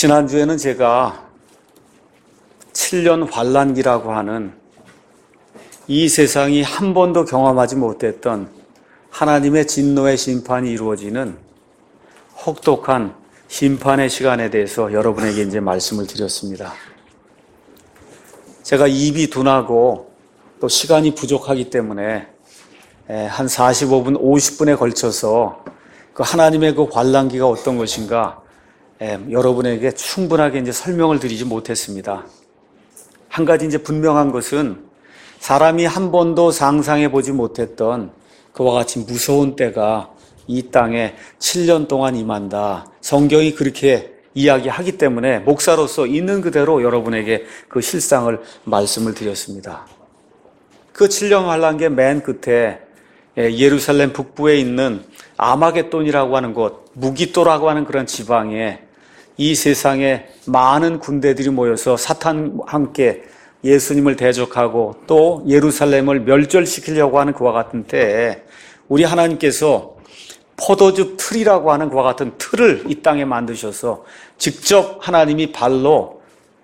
지난주에는 제가 7년 환란기라고 하는 이 세상이 한 번도 경험하지 못했던 하나님의 진노의 심판이 이루어지는 혹독한 심판의 시간에 대해서 여러분에게 이제 말씀을 드렸습니다. 제가 입이 둔하고 또 시간이 부족하기 때문에 한 45분, 50분에 걸쳐서 그 하나님의 그 환란기가 어떤 것인가 여러분에게 충분하게 이제 설명을 드리지 못했습니다. 한 가지 이제 분명한 것은 사람이 한 번도 상상해 보지 못했던 그와 같이 무서운 때가 이 땅에 7년 동안 임한다. 성경이 그렇게 이야기하기 때문에 목사로서 있는 그대로 여러분에게 그 실상을 말씀을 드렸습니다. 그 7년 환란기의 맨 끝에 예루살렘 북부에 있는 아마겟돈이라고 하는 곳, 무기또라고 하는 그런 지방에 이 세상에 많은 군대들이 모여서 사탄과 함께 예수님을 대적하고 또 예루살렘을 멸절시키려고 하는 그와 같은 때에 우리 하나님께서 포도즙 틀이라고 하는 그와 같은 틀을 이 땅에 만드셔서 직접 하나님이 발로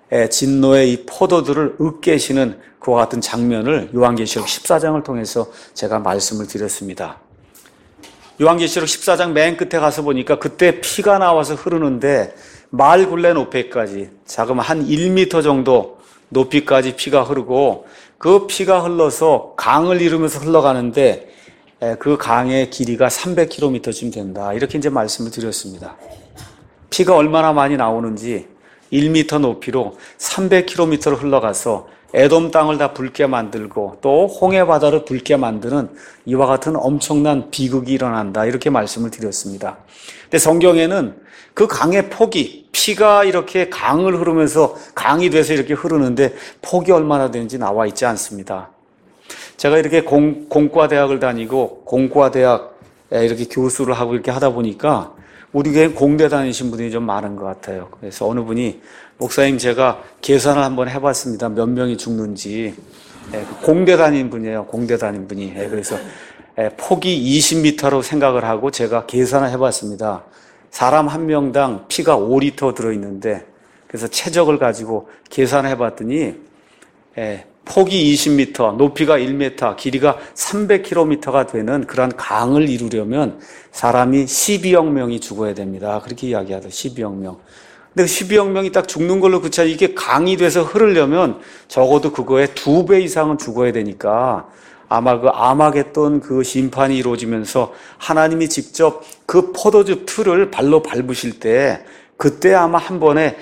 진노의 이 포도들을 으깨시는 그와 같은 장면을 요한계시록 14장을 통해서 제가 말씀을 드렸습니다. 요한계시록 14장 맨 끝에 가서 보니까 그때 피가 나와서 흐르는데 말굴레 높이까지 자그마한 한 1m 정도 높이까지 피가 흐르고 그 피가 흘러서 강을 이루면서 흘러가는데 그 강의 길이가 300km쯤 된다. 이렇게 이제 말씀을 드렸습니다. 피가 얼마나 많이 나오는지 1m 높이로 300km를 흘러가서 에돔 땅을 다 붉게 만들고 또 홍해 바다를 붉게 만드는 이와 같은 엄청난 비극이 일어난다. 이렇게 말씀을 드렸습니다. 근데 성경에는 그 강의 폭이 피가 이렇게 강을 흐르면서 강이 돼서 이렇게 흐르는데 폭이 얼마나 되는지 나와 있지 않습니다. 제가 이렇게 공과대학을 다니고 공과대학 이렇게 교수를 하고 이렇게 하다 보니까 우리 교회 공대 다니신 분들이 좀 많은 것 같아요. 그래서 어느 분이 목사님 제가 계산을 한번 해봤습니다. 몇 명이 죽는지. 공대 다닌 분이에요. 공대 다닌 분이. 그래서 폭이 20m로 생각을 하고 제가 계산을 해봤습니다. 사람 한 명당 피가 5리터 들어있는데 그래서 최적을 가지고 계산을 해봤더니 폭이 20m, 높이가 1m, 길이가 300km가 되는 그런 강을 이루려면 사람이 12억 명이 죽어야 됩니다. 그렇게 이야기하죠. 12억 명. 근데 12억 명이 딱 죽는 걸로 그쳐 이게 강이 돼서 흐르려면 적어도 그거의 2배 이상은 죽어야 되니까 아마 그 아마겟돈 그 심판이 이루어지면서 하나님이 직접 그 포도즙 틀을 발로 밟으실 때 그때 아마 한 번에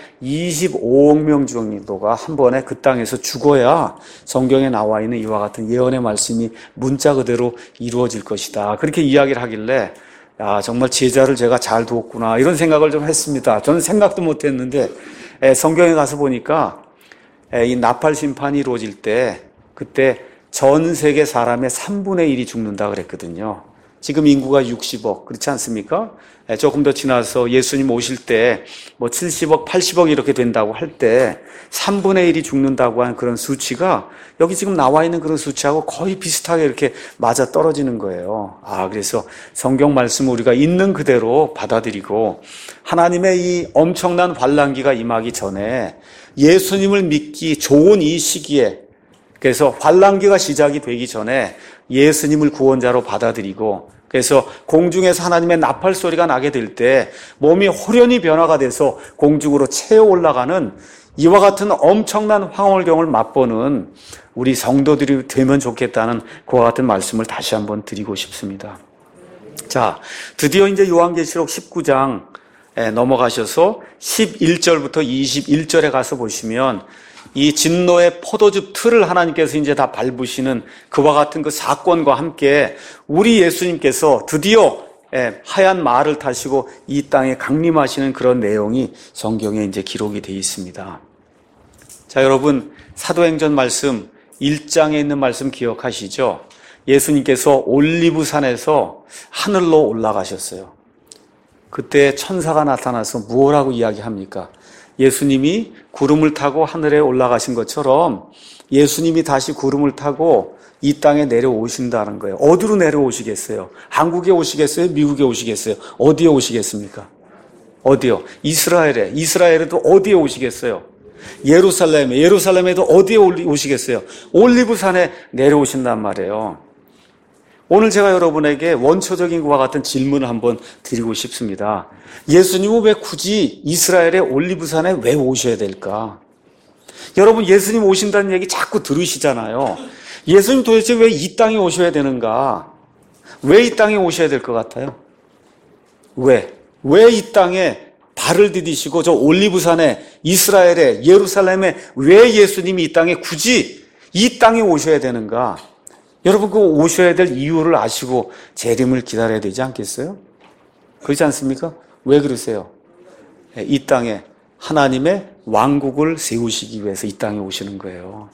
25억 명 정도가 한 번에 그 땅에서 죽어야 성경에 나와 있는 이와 같은 예언의 말씀이 문자 그대로 이루어질 것이다. 그렇게 이야기를 하길래 야, 정말 제자를 제가 잘 두었구나 이런 생각을 좀 했습니다. 저는 생각도 못했는데 성경에 가서 보니까 이 나팔 심판이 이루어질 때 그때 전 세계 사람의 3분의 1이 죽는다 그랬거든요. 지금 인구가 60억 그렇지 않습니까? 조금 더 지나서 예수님 오실 때 뭐 70억, 80억 이렇게 된다고 할 때 3분의 1이 죽는다고 하는 그런 수치가 여기 지금 나와 있는 그런 수치하고 거의 비슷하게 이렇게 맞아 떨어지는 거예요. 그래서 성경 말씀을 우리가 있는 그대로 받아들이고 하나님의 이 엄청난 환란기가 임하기 전에 예수님을 믿기 좋은 이 시기에 그래서 환란기가 시작이 되기 전에 예수님을 구원자로 받아들이고 그래서 공중에서 하나님의 나팔 소리가 나게 될 때 몸이 호련히 변화가 돼서 공중으로 채어 올라가는 이와 같은 엄청난 황홀경을 맛보는 우리 성도들이 되면 좋겠다는 그와 같은 말씀을 다시 한번 드리고 싶습니다. 자, 드디어 이제 요한계시록 19장 넘어가셔서 11절부터 21절에 가서 보시면 이 진노의 포도즙 틀을 하나님께서 이제 다 밟으시는 그와 같은 그 사건과 함께 우리 예수님께서 드디어 하얀 말을 타시고 이 땅에 강림하시는 그런 내용이 성경에 이제 기록이 되어 있습니다. 자, 여러분 사도행전 말씀 1장에 있는 말씀 기억하시죠? 예수님께서 올리브산에서 하늘로 올라가셨어요. 그때 천사가 나타나서 무엇라고 이야기합니까? 예수님이 구름을 타고 하늘에 올라가신 것처럼 예수님이 다시 구름을 타고 이 땅에 내려오신다는 거예요. 어디로 내려오시겠어요? 한국에 오시겠어요? 미국에 오시겠어요? 어디에 오시겠습니까? 어디요? 이스라엘에도 어디에 오시겠어요? 예루살렘에도 어디에 오시겠어요? 올리브산에 내려오신단 말이에요. 오늘 제가 여러분에게 원초적인 것과 같은 질문을 한번 드리고 싶습니다. 예수님은 왜 굳이 이스라엘의 올리브산에 왜 오셔야 될까? 여러분, 예수님 오신다는 얘기 자꾸 들으시잖아요. 예수님 도대체 왜 이 땅에 오셔야 되는가? 왜 이 땅에 오셔야 될 것 같아요? 왜 이 땅에 발을 디디시고 저 올리브산에, 이스라엘에, 예루살렘에 왜 예수님이 이 땅에 굳이 이 땅에 오셔야 되는가? 여러분, 그 오셔야 될 이유를 아시고 재림을 기다려야 되지 않겠어요? 그렇지 않습니까? 왜 그러세요? 이 땅에 하나님의 왕국을 세우시기 위해서 이 땅에 오시는 거예요.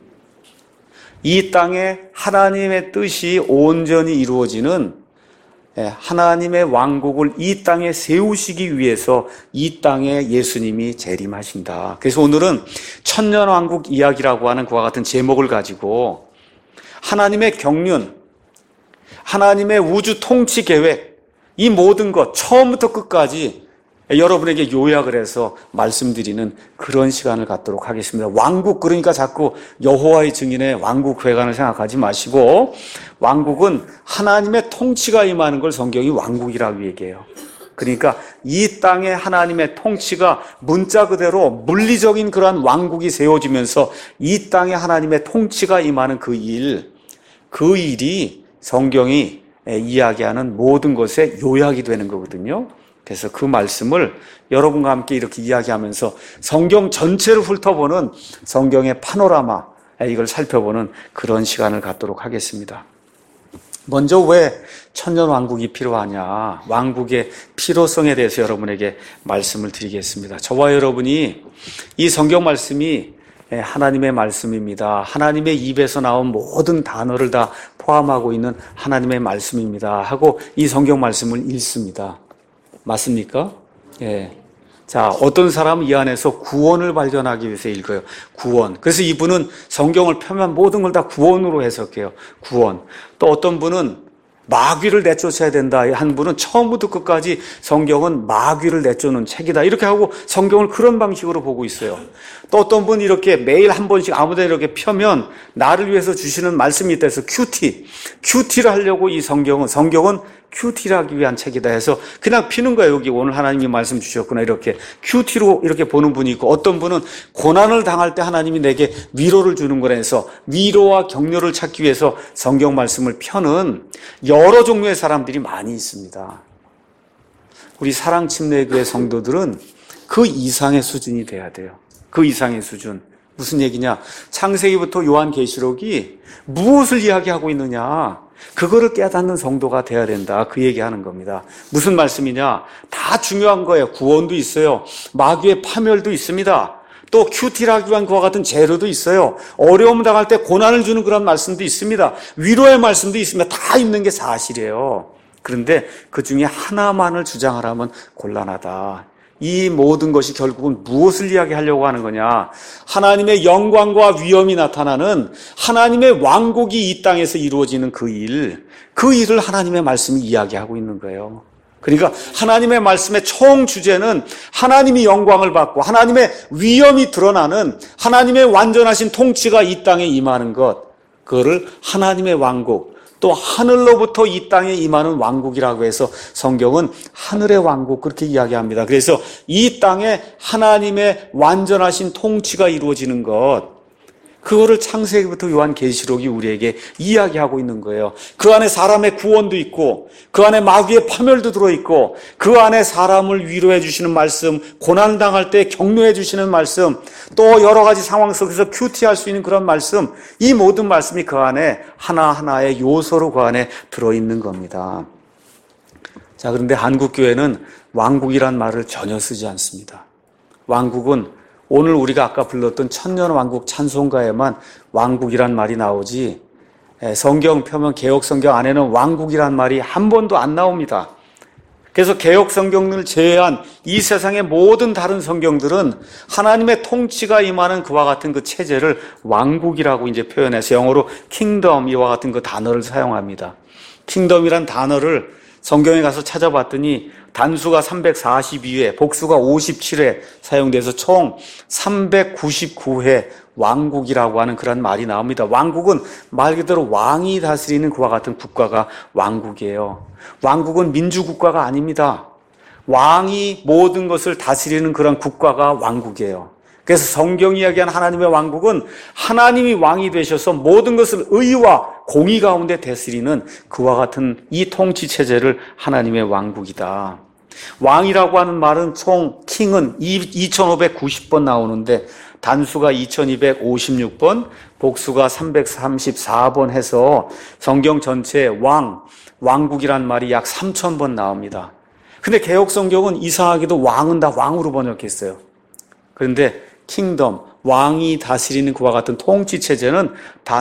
이 땅에 하나님의 뜻이 온전히 이루어지는 하나님의 왕국을 이 땅에 세우시기 위해서 이 땅에 예수님이 재림하신다. 그래서 오늘은 천년왕국 이야기라고 하는 그와 같은 제목을 가지고 하나님의 경륜, 하나님의 우주 통치 계획, 이 모든 것 처음부터 끝까지 여러분에게 요약을 해서 말씀드리는 그런 시간을 갖도록 하겠습니다. 왕국, 그러니까 자꾸 여호와의 증인의 왕국 회관을 생각하지 마시고, 왕국은 하나님의 통치가 임하는 걸 성경이 왕국이라고 얘기해요. 그러니까 이 땅에 하나님의 통치가 문자 그대로 물리적인 그러한 왕국이 세워지면서 이 땅에 하나님의 통치가 임하는 그 일이 성경이 이야기하는 모든 것의 요약이 되는 거거든요. 그래서 그 말씀을 여러분과 함께 이렇게 이야기하면서 성경 전체를 훑어보는 성경의 파노라마, 이걸 살펴보는 그런 시간을 갖도록 하겠습니다. 먼저 왜 천년왕국이 필요하냐, 왕국의 필요성에 대해서 여러분에게 말씀을 드리겠습니다. 저와 여러분이 이 성경 말씀이 하나님의 말씀입니다. 하나님의 입에서 나온 모든 단어를 다 포함하고 있는 하나님의 말씀입니다 하고 이 성경 말씀을 읽습니다. 맞습니까? 예. 자, 어떤 사람은 이 안에서 구원을 발견하기 위해서 읽어요. 구원. 그래서 이분은 성경을 펴면 모든 걸 다 구원으로 해석해요. 구원. 또 어떤 분은 마귀를 내쫓아야 된다. 한 분은 처음부터 끝까지 성경은 마귀를 내쫓는 책이다. 이렇게 하고 성경을 그런 방식으로 보고 있어요. 또 어떤 분은 이렇게 매일 한 번씩 아무데나 이렇게 펴면 나를 위해서 주시는 말씀이 있다 해서 큐티를 하려고 이 성경은 큐티를 하기 위한 책이다 해서 그냥 피는 거예요. 여기 오늘 하나님이 말씀 주셨구나. 이렇게 큐티로 이렇게 보는 분이 있고, 어떤 분은 고난을 당할 때 하나님이 내게 위로를 주는 거라 해서 위로와 격려를 찾기 위해서 성경 말씀을 펴는 여러 종류의 사람들이 많이 있습니다. 우리 사랑침례교회 성도들은 그 이상의 수준이 돼야 돼요. 그 이상의 수준. 무슨 얘기냐? 창세기부터 요한계시록이 무엇을 이야기하고 있느냐? 그거를 깨닫는 성도가 돼야 된다. 그 얘기하는 겁니다. 무슨 말씀이냐? 다 중요한 거예요. 구원도 있어요. 마귀의 파멸도 있습니다. 또 큐티라기 위한 그와 같은 재료도 있어요. 어려움 당할 때 고난을 주는 그런 말씀도 있습니다. 위로의 말씀도 있습니다. 다 있는 게 사실이에요. 그런데 그 중에 하나만을 주장하라면 곤란하다. 이 모든 것이 결국은 무엇을 이야기하려고 하는 거냐? 하나님의 영광과 위엄이 나타나는 하나님의 왕국이 이 땅에서 이루어지는 그 일을 하나님의 말씀이 이야기하고 있는 거예요. 그러니까 하나님의 말씀의 총 주제는 하나님이 영광을 받고 하나님의 위엄이 드러나는 하나님의 완전하신 통치가 이 땅에 임하는 것, 그거를 하나님의 왕국, 또 하늘로부터 이 땅에 임하는 왕국이라고 해서 성경은 하늘의 왕국 그렇게 이야기합니다. 그래서 이 땅에 하나님의 완전하신 통치가 이루어지는 것, 그거를 창세기부터 요한계시록이 우리에게 이야기하고 있는 거예요. 그 안에 사람의 구원도 있고, 그 안에 마귀의 파멸도 들어있고, 그 안에 사람을 위로해 주시는 말씀, 고난 당할 때 격려해 주시는 말씀, 또 여러 가지 상황 속에서 큐티할 수 있는 그런 말씀, 이 모든 말씀이 그 안에 하나하나의 요소로 그 안에 들어있는 겁니다. 자, 그런데 한국교회는 왕국이란 말을 전혀 쓰지 않습니다. 왕국은 오늘 우리가 아까 불렀던 천년왕국 찬송가에만 왕국이란 말이 나오지, 성경 펴면 개혁성경 안에는 왕국이란 말이 한 번도 안 나옵니다. 그래서 개혁성경을 제외한 이 세상의 모든 다른 성경들은 하나님의 통치가 임하는 그와 같은 그 체제를 왕국이라고 이제 표현해서 영어로 킹덤, 이와 같은 그 단어를 사용합니다. 킹덤이란 단어를 성경에 가서 찾아봤더니 단수가 342회, 복수가 57회 사용돼서 총 399회 왕국이라고 하는 그런 말이 나옵니다. 왕국은 말 그대로 왕이 다스리는 그와 같은 국가가 왕국이에요. 왕국은 민주국가가 아닙니다. 왕이 모든 것을 다스리는 그런 국가가 왕국이에요. 그래서 성경이 이야기한 하나님의 왕국은 하나님이 왕이 되셔서 모든 것을 의와 공의 가운데 다스리는 그와 같은 이 통치 체제를 하나님의 왕국이다. 왕이라고 하는 말은 총 킹은 2590번 나오는데 단수가 2256번, 복수가 334번 해서 성경 전체에 왕국이란 말이 약 3000번 나옵니다. 근데 개혁 성경은 이상하게도 왕은 다 왕으로 번역했어요. 그런데 킹덤, 왕이 다스리는 그와 같은 통치 체제는 다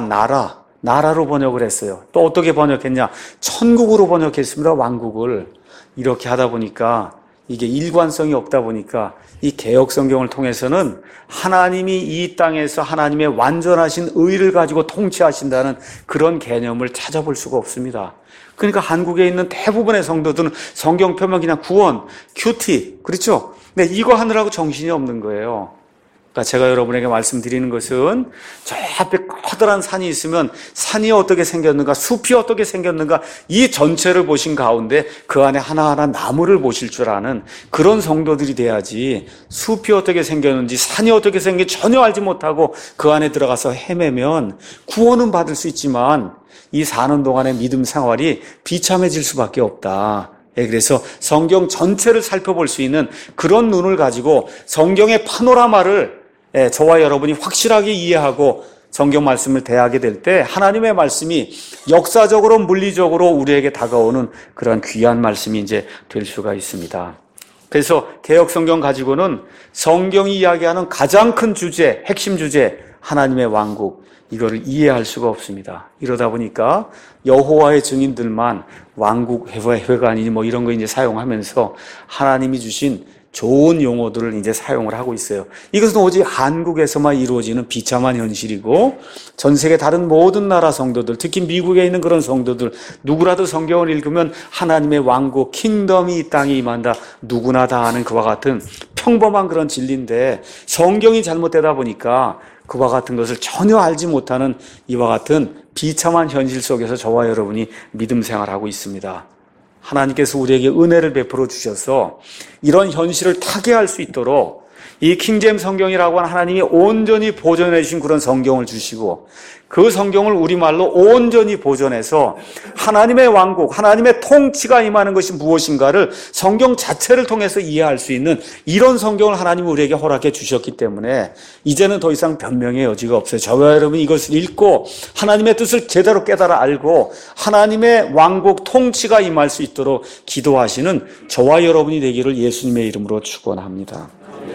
나라로 번역을 했어요. 또 어떻게 번역했냐? 천국으로 번역했습니다. 왕국을. 이렇게 하다 보니까 이게 일관성이 없다 보니까 이 개혁 성경을 통해서는 하나님이 이 땅에서 하나님의 완전하신 의를 가지고 통치하신다는 그런 개념을 찾아볼 수가 없습니다. 그러니까 한국에 있는 대부분의 성도들은 성경 펴면 그냥 구원, 큐티, 그렇죠? 근데 이거 하느라고 정신이 없는 거예요. 그러니까 제가 여러분에게 말씀드리는 것은 저 앞에 커다란 산이 있으면 산이 어떻게 생겼는가, 숲이 어떻게 생겼는가 이 전체를 보신 가운데 그 안에 하나하나 나무를 보실 줄 아는 그런 성도들이 돼야지 숲이 어떻게 생겼는지 산이 어떻게 생겼는지 전혀 알지 못하고 그 안에 들어가서 헤매면 구원은 받을 수 있지만 이 사는 동안의 믿음 생활이 비참해질 수밖에 없다. 그래서 성경 전체를 살펴볼 수 있는 그런 눈을 가지고 성경의 파노라마를 저와 여러분이 확실하게 이해하고 성경 말씀을 대하게 될 때 하나님의 말씀이 역사적으로 물리적으로 우리에게 다가오는 그런 귀한 말씀이 이제 될 수가 있습니다. 그래서 개혁 성경 가지고는 성경이 이야기하는 가장 큰 주제, 핵심 주제, 하나님의 왕국, 이거를 이해할 수가 없습니다. 이러다 보니까 여호와의 증인들만 왕국 회관이니 뭐 이런 거 이제 사용하면서 하나님이 주신 좋은 용어들을 이제 사용을 하고 있어요. 이것은 오직 한국에서만 이루어지는 비참한 현실이고 전 세계 다른 모든 나라 성도들, 특히 미국에 있는 그런 성도들 누구라도 성경을 읽으면 하나님의 왕국, 킹덤이 이 땅에 임한다. 누구나 다 아는 그와 같은 평범한 그런 진리인데 성경이 잘못되다 보니까 그와 같은 것을 전혀 알지 못하는 이와 같은 비참한 현실 속에서 저와 여러분이 믿음 생활하고 있습니다. 하나님께서 우리에게 은혜를 베풀어 주셔서 이런 현실을 타개할 수 있도록 이 킹제임스 성경이라고 하는 하나님이 온전히 보존해 주신 그런 성경을 주시고 그 성경을 우리말로 온전히 보존해서 하나님의 왕국, 하나님의 통치가 임하는 것이 무엇인가를 성경 자체를 통해서 이해할 수 있는 이런 성경을 하나님이 우리에게 허락해 주셨기 때문에 이제는 더 이상 변명의 여지가 없어요. 저와 여러분이 이것을 읽고 하나님의 뜻을 제대로 깨달아 알고 하나님의 왕국 통치가 임할 수 있도록 기도하시는 저와 여러분이 되기를 예수님의 이름으로 축원합니다.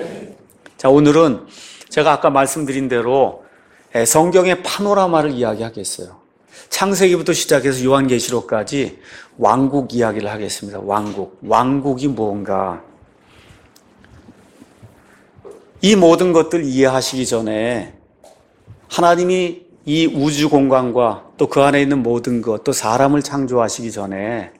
자, 오늘은 제가 아까 말씀드린 대로 성경의 파노라마를 이야기하겠어요. 창세기부터 시작해서 요한계시록까지 왕국 이야기를 하겠습니다. 왕국이 뭔가. 이 모든 것들 이해하시기 전에 하나님이 이 우주 공간과 또 그 안에 있는 모든 것, 또 사람을 창조하시기 전에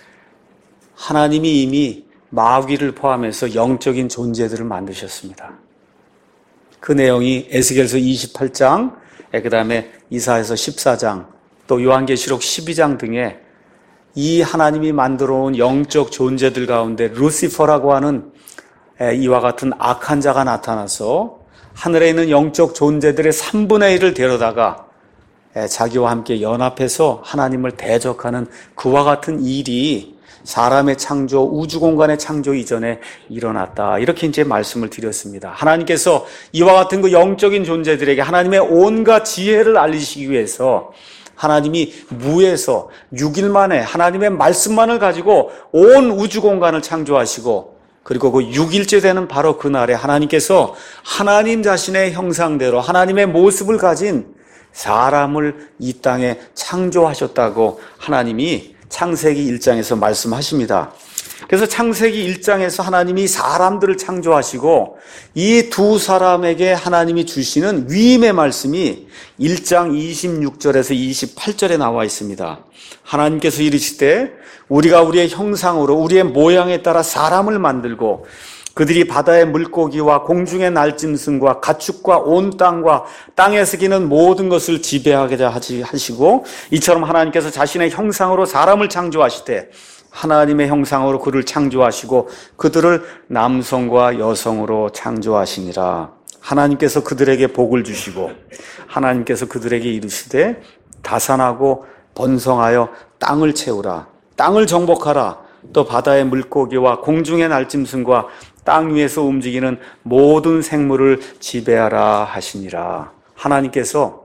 하나님이 이미 마귀를 포함해서 영적인 존재들을 만드셨습니다. 그 내용이 에스겔서 28장, 그 다음에 이사야서 14장, 또 요한계시록 12장 등에 이 하나님이 만들어 온 영적 존재들 가운데 루시퍼라고 하는 이와 같은 악한 자가 나타나서 하늘에 있는 영적 존재들의 3분의 1을 데려다가 자기와 함께 연합해서 하나님을 대적하는 그와 같은 일이 사람의 창조, 우주 공간의 창조 이전에 일어났다. 이렇게 이제 말씀을 드렸습니다. 하나님께서 이와 같은 그 영적인 존재들에게 하나님의 온갖 지혜를 알리시기 위해서 하나님이 무에서 6일 만에 하나님의 말씀만을 가지고 온 우주 공간을 창조하시고 그리고 그 6일째 되는 바로 그날에 하나님께서 하나님 자신의 형상대로 하나님의 모습을 가진 사람을 이 땅에 창조하셨다고 하나님이 창세기 1장에서 말씀하십니다. 그래서 창세기 1장에서 하나님이 사람들을 창조하시고 이 두 사람에게 하나님이 주시는 위임의 말씀이 1장 26절에서 28절에 나와 있습니다. 하나님께서 이르시되 우리가 우리의 형상으로 우리의 모양에 따라 사람을 만들고 그들이 바다의 물고기와 공중의 날짐승과 가축과 온 땅과 땅에서 기는 모든 것을 지배하게 하시고 이처럼 하나님께서 자신의 형상으로 사람을 창조하시되 하나님의 형상으로 그를 창조하시고 그들을 남성과 여성으로 창조하시니라. 하나님께서 그들에게 복을 주시고 하나님께서 그들에게 이르시되 다산하고 번성하여 땅을 채우라. 땅을 정복하라. 또 바다의 물고기와 공중의 날짐승과 땅 위에서 움직이는 모든 생물을 지배하라 하시니라. 하나님께서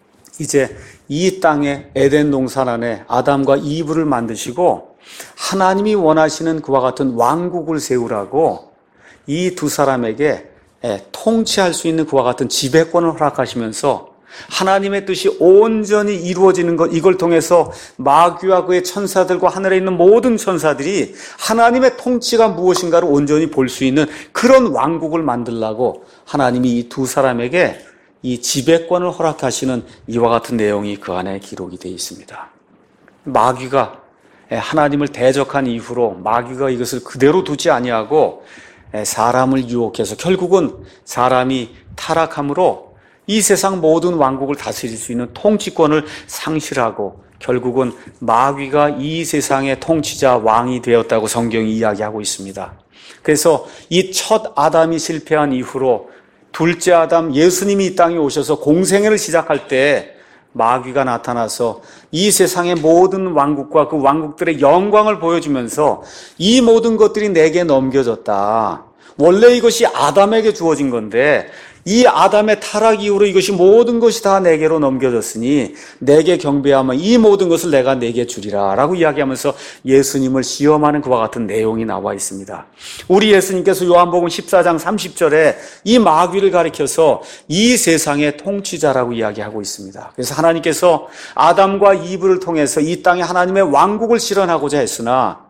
이제 이 땅에 에덴 동산 안에 아담과 이브를 만드시고 하나님이 원하시는 그와 같은 왕국을 세우라고 이 두 사람에게 통치할 수 있는 그와 같은 지배권을 허락하시면서 하나님의 뜻이 온전히 이루어지는 것, 이걸 통해서 마귀와 그의 천사들과 하늘에 있는 모든 천사들이 하나님의 통치가 무엇인가를 온전히 볼 수 있는 그런 왕국을 만들라고 하나님이 이 두 사람에게 이 지배권을 허락하시는 이와 같은 내용이 그 안에 기록이 되어 있습니다. 마귀가 하나님을 대적한 이후로 마귀가 이것을 그대로 두지 아니하고 사람을 유혹해서 결국은 사람이 타락함으로 이 세상 모든 왕국을 다스릴 수 있는 통치권을 상실하고 결국은 마귀가 이 세상의 통치자 왕이 되었다고 성경이 이야기하고 있습니다. 그래서 이 첫 아담이 실패한 이후로 둘째 아담 예수님이 이 땅에 오셔서 공생애를 시작할 때 마귀가 나타나서 이 세상의 모든 왕국과 그 왕국들의 영광을 보여주면서 이 모든 것들이 내게 넘겨졌다. 원래 이것이 아담에게 주어진 건데 이 아담의 타락 이후로 이것이 모든 것이 다 내게로 넘겨졌으니 내게 경배하면 이 모든 것을 내가 내게 주리라 라고 이야기하면서 예수님을 시험하는 그와 같은 내용이 나와 있습니다. 우리 예수님께서 요한복음 14장 30절에 이 마귀를 가리켜서 이 세상의 통치자라고 이야기하고 있습니다. 그래서 하나님께서 아담과 이브를 통해서 이 땅에 하나님의 왕국을 실현하고자 했으나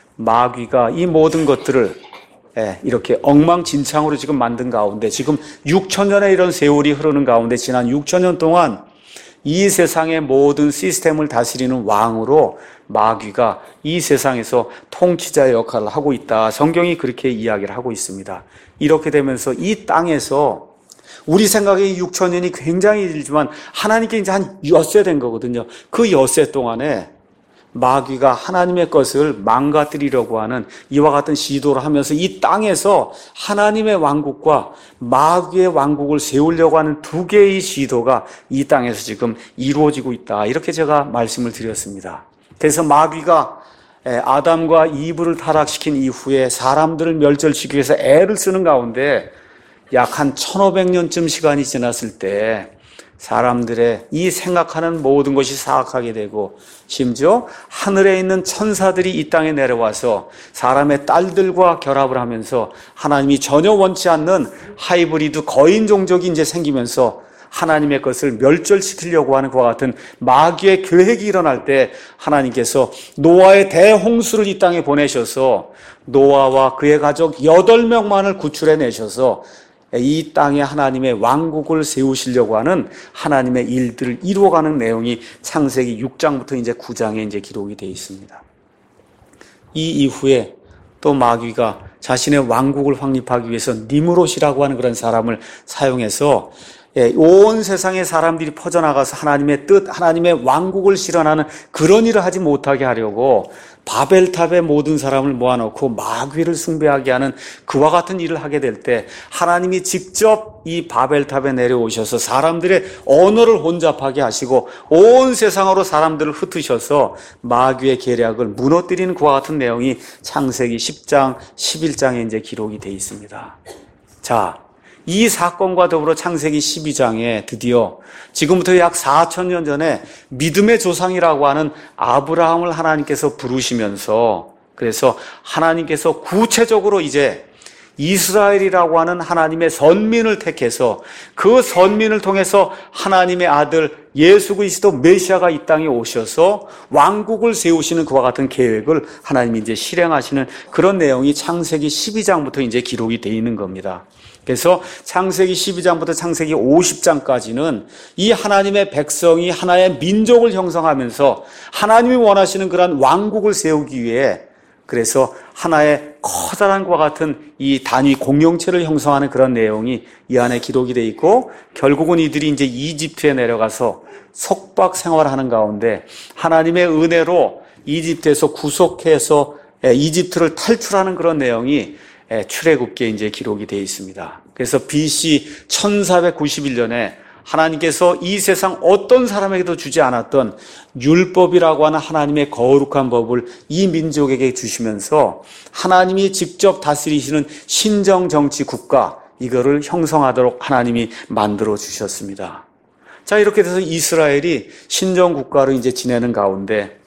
마귀가 이 모든 것들을 이렇게 엉망진창으로 지금 만든 가운데 지금 6천년의 이런 세월이 흐르는 가운데 지난 6천년 동안 이 세상의 모든 시스템을 다스리는 왕으로 마귀가 이 세상에서 통치자의 역할을 하고 있다. 성경이 그렇게 이야기를 하고 있습니다. 이렇게 되면서 이 땅에서 우리 생각에 6천년이 굉장히 길지만 하나님께 이제 한 엿새 된 거거든요. 그 엿새 동안에 마귀가 하나님의 것을 망가뜨리려고 하는 이와 같은 시도를 하면서 이 땅에서 하나님의 왕국과 마귀의 왕국을 세우려고 하는 두 개의 시도가 이 땅에서 지금 이루어지고 있다. 이렇게 제가 말씀을 드렸습니다. 그래서 마귀가 아담과 이브를 타락시킨 이후에 사람들을 멸절시키기 위해서 애를 쓰는 가운데 약 한 1500년쯤 시간이 지났을 때 사람들의 이 생각하는 모든 것이 사악하게 되고 심지어 하늘에 있는 천사들이 이 땅에 내려와서 사람의 딸들과 결합을 하면서 하나님이 전혀 원치 않는 하이브리드 거인 종족이 이제 생기면서 하나님의 것을 멸절시키려고 하는 것과 같은 마귀의 계획이 일어날 때 하나님께서 노아의 대홍수를 이 땅에 보내셔서 노아와 그의 가족 8명만을 구출해내셔서 이 땅에 하나님의 왕국을 세우시려고 하는 하나님의 일들을 이루어가는 내용이 창세기 6장부터 이제 9장에 이제 기록이 되어 있습니다. 이 이후에 또 마귀가 자신의 왕국을 확립하기 위해서 니므롯이라고 하는 그런 사람을 사용해서 온 세상의 사람들이 퍼져나가서 하나님의 뜻, 하나님의 왕국을 실현하는 그런 일을 하지 못하게 하려고 바벨탑에 모든 사람을 모아놓고 마귀를 숭배하게 하는 그와 같은 일을 하게 될 때 하나님이 직접 이 바벨탑에 내려오셔서 사람들의 언어를 혼잡하게 하시고 온 세상으로 사람들을 흩으셔서 마귀의 계략을 무너뜨리는 그와 같은 내용이 창세기 10장, 11장에 이제 기록이 되어 있습니다. 자, 이 사건과 더불어 창세기 12장에 드디어 지금부터 약 4,000년 전에 믿음의 조상이라고 하는 아브라함을 하나님께서 부르시면서 그래서 하나님께서 구체적으로 이제 이스라엘이라고 하는 하나님의 선민을 택해서 그 선민을 통해서 하나님의 아들 예수 그리스도 메시아가 이 땅에 오셔서 왕국을 세우시는 그와 같은 계획을 하나님이 이제 실행하시는 그런 내용이 창세기 12장부터 이제 기록이 되어 있는 겁니다. 그래서 창세기 12장부터 창세기 50장까지는 이 하나님의 백성이 하나의 민족을 형성하면서 하나님이 원하시는 그러한 왕국을 세우기 위해 그래서 하나의 커다란 것과 같은 이 단위 공동체를 형성하는 그런 내용이 이 안에 기록이 되어 있고, 결국은 이들이 이제 이집트에 내려가서 속박 생활하는 가운데 하나님의 은혜로 이집트에서 구속해서 이집트를 탈출하는 그런 내용이 출애굽기에 이제 기록이 되어 있습니다. 그래서 BC 1491년에 하나님께서 이 세상 어떤 사람에게도 주지 않았던 율법이라고 하는 하나님의 거룩한 법을 이 민족에게 주시면서 하나님이 직접 다스리시는 신정정치 국가, 이거를 형성하도록 하나님이 만들어 주셨습니다. 자, 이렇게 돼서 이스라엘이 신정국가로 이제 지내는 가운데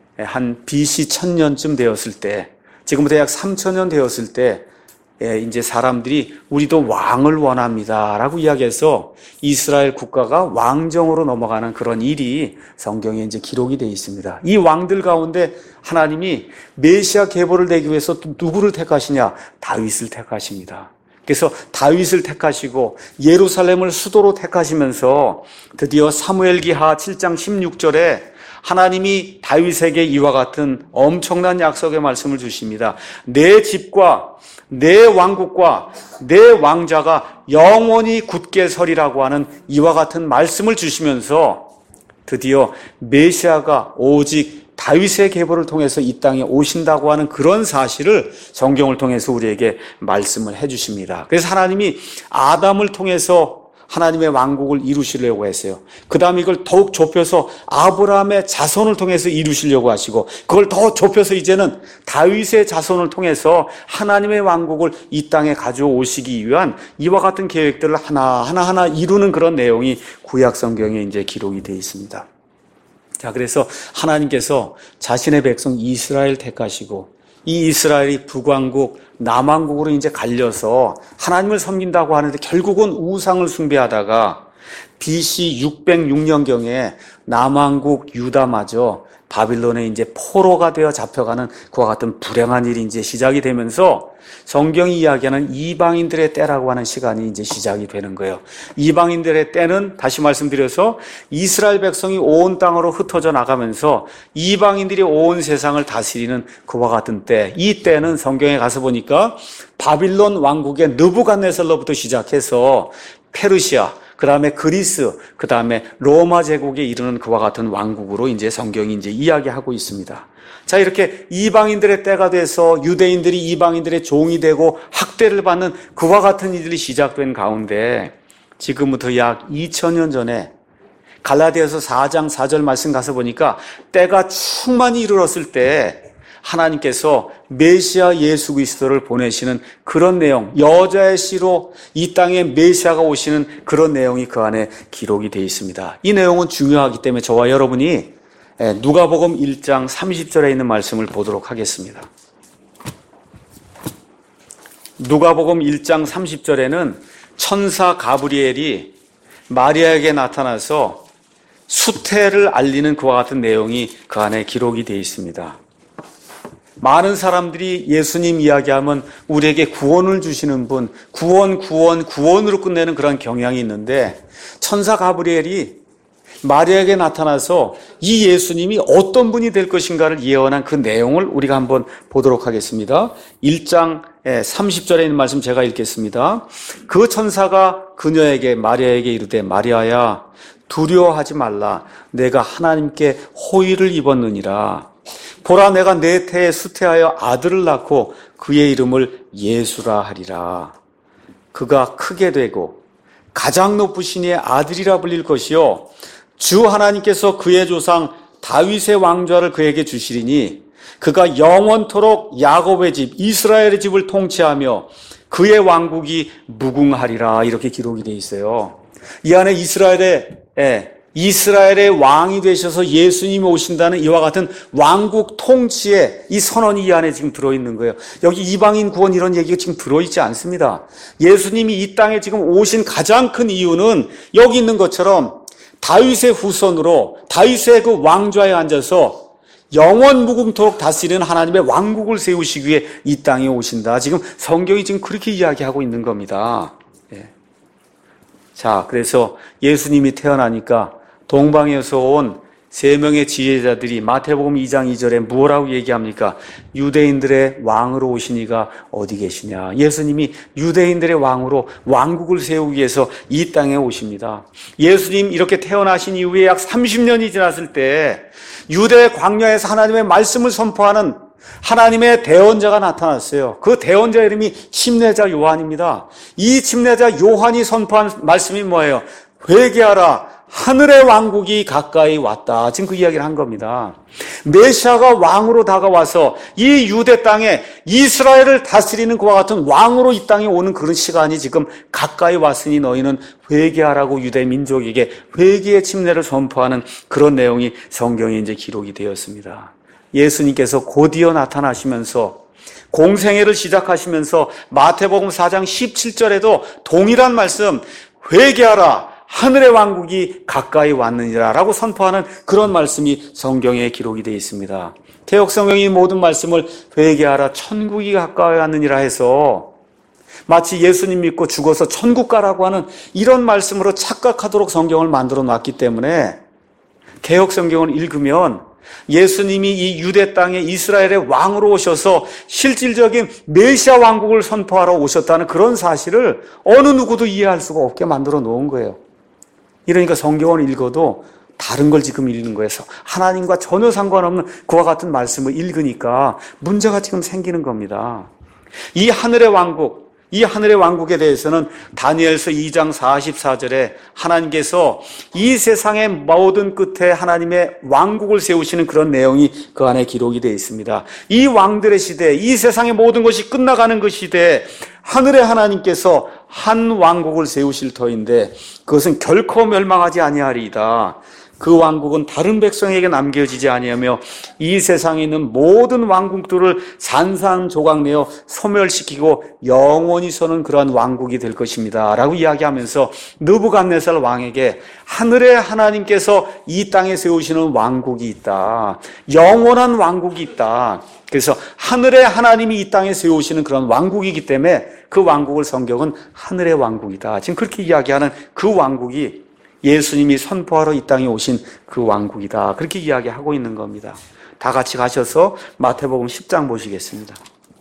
한 BC 1000년쯤 되었을 때, 지금부터 약 3000년 되었을 때 이제 사람들이 우리도 왕을 원합니다 라고 이야기해서 이스라엘 국가가 왕정으로 넘어가는 그런 일이 성경에 이제 기록이 되어 있습니다. 이 왕들 가운데 하나님이 메시아 계보를 내기 위해서 누구를 택하시냐? 다윗을 택하십니다. 그래서 다윗을 택하시고 예루살렘을 수도로 택하시면서 드디어 사무엘기하 7장 16절에 하나님이 다윗에게 이와 같은 엄청난 약속의 말씀을 주십니다. 내 집과 내 왕국과 내 왕자가 영원히 굳게 서리라고 하는 이와 같은 말씀을 주시면서 드디어 메시아가 오직 다윗의 계보를 통해서 이 땅에 오신다고 하는 그런 사실을 성경을 통해서 우리에게 말씀을 해주십니다. 그래서 하나님이 아담을 통해서 하나님의 왕국을 이루시려고 했어요. 그 다음에 이걸 더욱 좁혀서 아브라함의 자손을 통해서 이루시려고 하시고, 그걸 더 좁혀서 이제는 다윗의 자손을 통해서 하나님의 왕국을 이 땅에 가져오시기 위한 이와 같은 계획들을 하나하나 이루는 그런 내용이 구약 성경에 이제 기록이 되어 있습니다. 자, 그래서 하나님께서 자신의 백성 이스라엘 택하시고, 이 이스라엘이 북왕국, 남왕국으로 이제 갈려서 하나님을 섬긴다고 하는데 결국은 우상을 숭배하다가 BC 606년경에 남왕국 유다마저 바빌론에 이제 포로가 되어 잡혀가는 그와 같은 불행한 일이 이제 시작이 되면서 성경이 이야기하는 이방인들의 때라고 하는 시간이 이제 시작이 되는 거예요. 이방인들의 때는 다시 말씀드려서 이스라엘 백성이 온 땅으로 흩어져 나가면서 이방인들이 온 세상을 다스리는 그와 같은 때, 이 때는 성경에 가서 보니까 바빌론 왕국의 느부갓네살로부터 시작해서 페르시아, 그 다음에 그리스, 그 다음에 로마 제국에 이르는 그와 같은 왕국으로 이제 성경이 이제 이야기하고 있습니다. 자, 이렇게 이방인들의 때가 돼서 유대인들이 이방인들의 종이 되고 학대를 받는 그와 같은 일들이 시작된 가운데 지금부터 약 2000년 전에 갈라디아서 4장 4절 말씀 가서 보니까 때가 충만히 이르렀을 때 하나님께서 메시아 예수 그리스도를 보내시는 그런 내용, 여자의 씨로 이 땅에 메시아가 오시는 그런 내용이 그 안에 기록이 되어 있습니다. 이 내용은 중요하기 때문에 저와 여러분이 누가복음 1장 30절에 있는 말씀을 보도록 하겠습니다. 누가복음 1장 30절에는 천사 가브리엘이 마리아에게 나타나서 수태를 알리는 그와 같은 내용이 그 안에 기록이 되어 있습니다. 많은 사람들이 예수님 이야기하면 우리에게 구원을 주시는 분, 구원으로 끝내는 그런 경향이 있는데, 천사 가브리엘이 마리아에게 나타나서 이 예수님이 어떤 분이 될 것인가를 예언한 그 내용을 우리가 한번 보도록 하겠습니다. 1장 30절에 있는 말씀 제가 읽겠습니다. 그 천사가 그녀에게 마리아에게 이르되 마리아야 두려워하지 말라. 내가 하나님께 호의를 입었느니라. 보라, 내가 내 태에 수태하여 아들을 낳고 그의 이름을 예수라 하리라. 그가 크게 되고 가장 높으신 이의 아들이라 불릴 것이요 주 하나님께서 그의 조상 다윗의 왕좌를 그에게 주시리니 그가 영원토록 야곱의 집 이스라엘의 집을 통치하며 그의 왕국이 무궁하리라. 이렇게 기록이 되어 있어요. 이 안에 이스라엘의 이스라엘의 왕이 되셔서 예수님이 오신다는 이와 같은 왕국 통치의 이 선언이 이 안에 지금 들어있는 거예요. 여기 이방인 구원 이런 얘기가 지금 들어있지 않습니다. 예수님이 이 땅에 지금 오신 가장 큰 이유는 여기 있는 것처럼 다윗의 후손으로 다윗의 그 왕좌에 앉아서 영원 무궁토록 다스리는 하나님의 왕국을 세우시기 위해 이 땅에 오신다. 지금 성경이 지금 그렇게 이야기하고 있는 겁니다. 예. 자, 그래서 예수님이 태어나니까 동방에서 온 3명의 지혜자들이 마태복음 2장 2절에 뭐라고 얘기합니까? 유대인들의 왕으로 오신 이가 어디 계시냐? 예수님이 유대인들의 왕으로 왕국을 세우기 위해서 이 땅에 오십니다. 예수님 이렇게 태어나신 이후에 약 30년이 지났을 때 유대 광야에서 하나님의 말씀을 선포하는 하나님의 대언자가 나타났어요. 그 대언자 이름이 침례자 요한입니다. 이 침례자 요한이 선포한 말씀이 뭐예요? 회개하라. 하늘의 왕국이 가까이 왔다. 지금 그 이야기를 한 겁니다. 메시아가 왕으로 다가와서 이 유대 땅에 이스라엘을 다스리는 그와 같은 왕으로 이 땅에 오는 그런 시간이 지금 가까이 왔으니 너희는 회개하라고 유대 민족에게 회개의 침례를 선포하는 그런 내용이 성경에 이제 기록이 되었습니다. 예수님께서 곧이어 나타나시면서 공생애를 시작하시면서 마태복음 4장 17절에도 동일한 말씀, 회개하라. 하늘의 왕국이 가까이 왔느니라 라고 선포하는 그런 말씀이 성경에 기록이 되어 있습니다. 개역성경이 모든 말씀을 회개하라 천국이 가까이 왔느니라 해서 마치 예수님 믿고 죽어서 천국 가라고 하는 이런 말씀으로 착각하도록 성경을 만들어 놨기 때문에 개역성경을 읽으면 예수님이 이 유대 땅에 이스라엘의 왕으로 오셔서 실질적인 메시아 왕국을 선포하러 오셨다는 그런 사실을 어느 누구도 이해할 수가 없게 만들어 놓은 거예요. 이러니까 성경을 읽어도 다른 걸 지금 읽는 거예요. 하나님과 전혀 상관없는 그와 같은 말씀을 읽으니까 문제가 지금 생기는 겁니다. 이 하늘의 왕국에 대해서는 다니엘서 2장 44절에 하나님께서 이 세상의 모든 끝에 하나님의 왕국을 세우시는 그런 내용이 그 안에 기록이 되어 있습니다. 이 왕들의 시대, 이 세상의 모든 것이 끝나가는 그 시대에 하늘의 하나님께서 한 왕국을 세우실 터인데 그것은 결코 멸망하지 아니하리이다. 그 왕국은 다른 백성에게 남겨지지 아니하며 이 세상에 있는 모든 왕국들을 산산조각내어 소멸시키고 영원히 서는 그러한 왕국이 될 것입니다 라고 이야기하면서 느부갓네살 왕에게 하늘의 하나님께서 이 땅에 세우시는 왕국이 있다. 영원한 왕국이 있다. 그래서 하늘의 하나님이 이 땅에 세우시는 그런 왕국이기 때문에 그 왕국을 성경은 하늘의 왕국이다. 지금 그렇게 이야기하는 그 왕국이 예수님이 선포하러 이 땅에 오신 그 왕국이다. 그렇게 이야기하고 있는 겁니다. 다 같이 가셔서 마태복음 10장 보시겠습니다.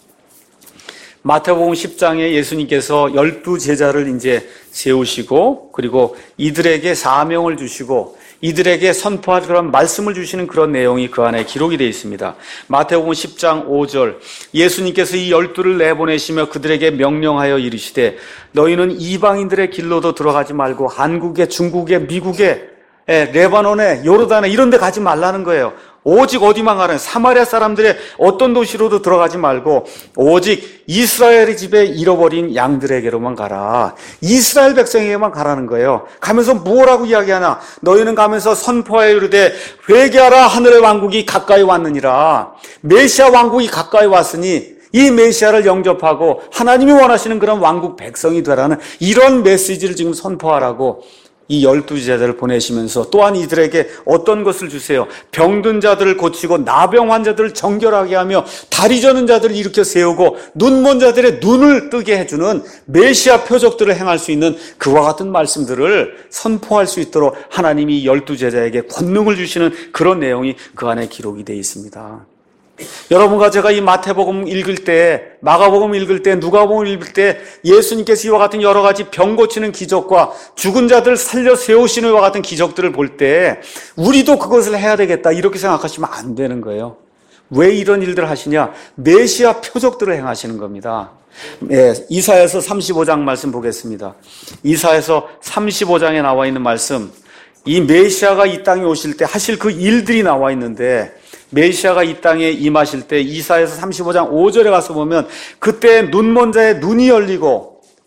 마태복음 10장에 예수님께서 12제자를 이제 세우시고 그리고 이들에게 사명을 주시고 이들에게 선포할 그런 말씀을 주시는 그런 내용이 그 안에 기록이 되어 있습니다. 마태복음 10장 5절 예수님께서 이 12를 내보내시며 그들에게 명령하여 이르시되 너희는 이방인들의 길로도 들어가지 말고 한국에 중국에 미국에 레바논에 요르단에 이런 데 가지 말라는 거예요. 오직 어디만 가는 사마리아 사람들의 어떤 도시로도 들어가지 말고 오직 이스라엘의 집에 잃어버린 양들에게로만 가라. 이스라엘 백성에게만 가라는 거예요. 가면서 뭐라고 이야기하나? 너희는 가면서 선포하여 이르되 회개하라 하늘의 왕국이 가까이 왔느니라. 메시아 왕국이 가까이 왔으니 이 메시아를 영접하고 하나님이 원하시는 그런 왕국 백성이 되라는 이런 메시지를 지금 선포하라고 이 12제자를 보내시면서 또한 이들에게 어떤 것을 주세요? 병든 자들을 고치고 나병 환자들을 정결하게 하며 다리 저는 자들을 일으켜 세우고 눈먼 자들의 눈을 뜨게 해주는 메시아 표적들을 행할 수 있는 그와 같은 말씀들을 선포할 수 있도록 하나님이 12제자에게 권능을 주시는 그런 내용이 그 안에 기록이 되어 있습니다. 여러분과 제가 이 마태복음 읽을 때, 마가복음 읽을 때, 누가복음 읽을 때 예수님께서 이와 같은 여러 가지 병 고치는 기적과 죽은 자들 살려 세우시는 이와 같은 기적들을 볼 때 우리도 그것을 해야 되겠다 이렇게 생각하시면 안 되는 거예요. 왜 이런 일들을 하시냐? 메시아 표적들을 행하시는 겁니다. 이사야서 35장 말씀 보겠습니다. 이사야서 35장에 나와 있는 말씀, 이 메시아가 이 땅에 오실 때 하실 그 일들이 나와 있는데 메시아가 이 땅에 임하실 때 이사야서 35장 5절에 가서 보면 그때 눈먼 자의 눈이 열리고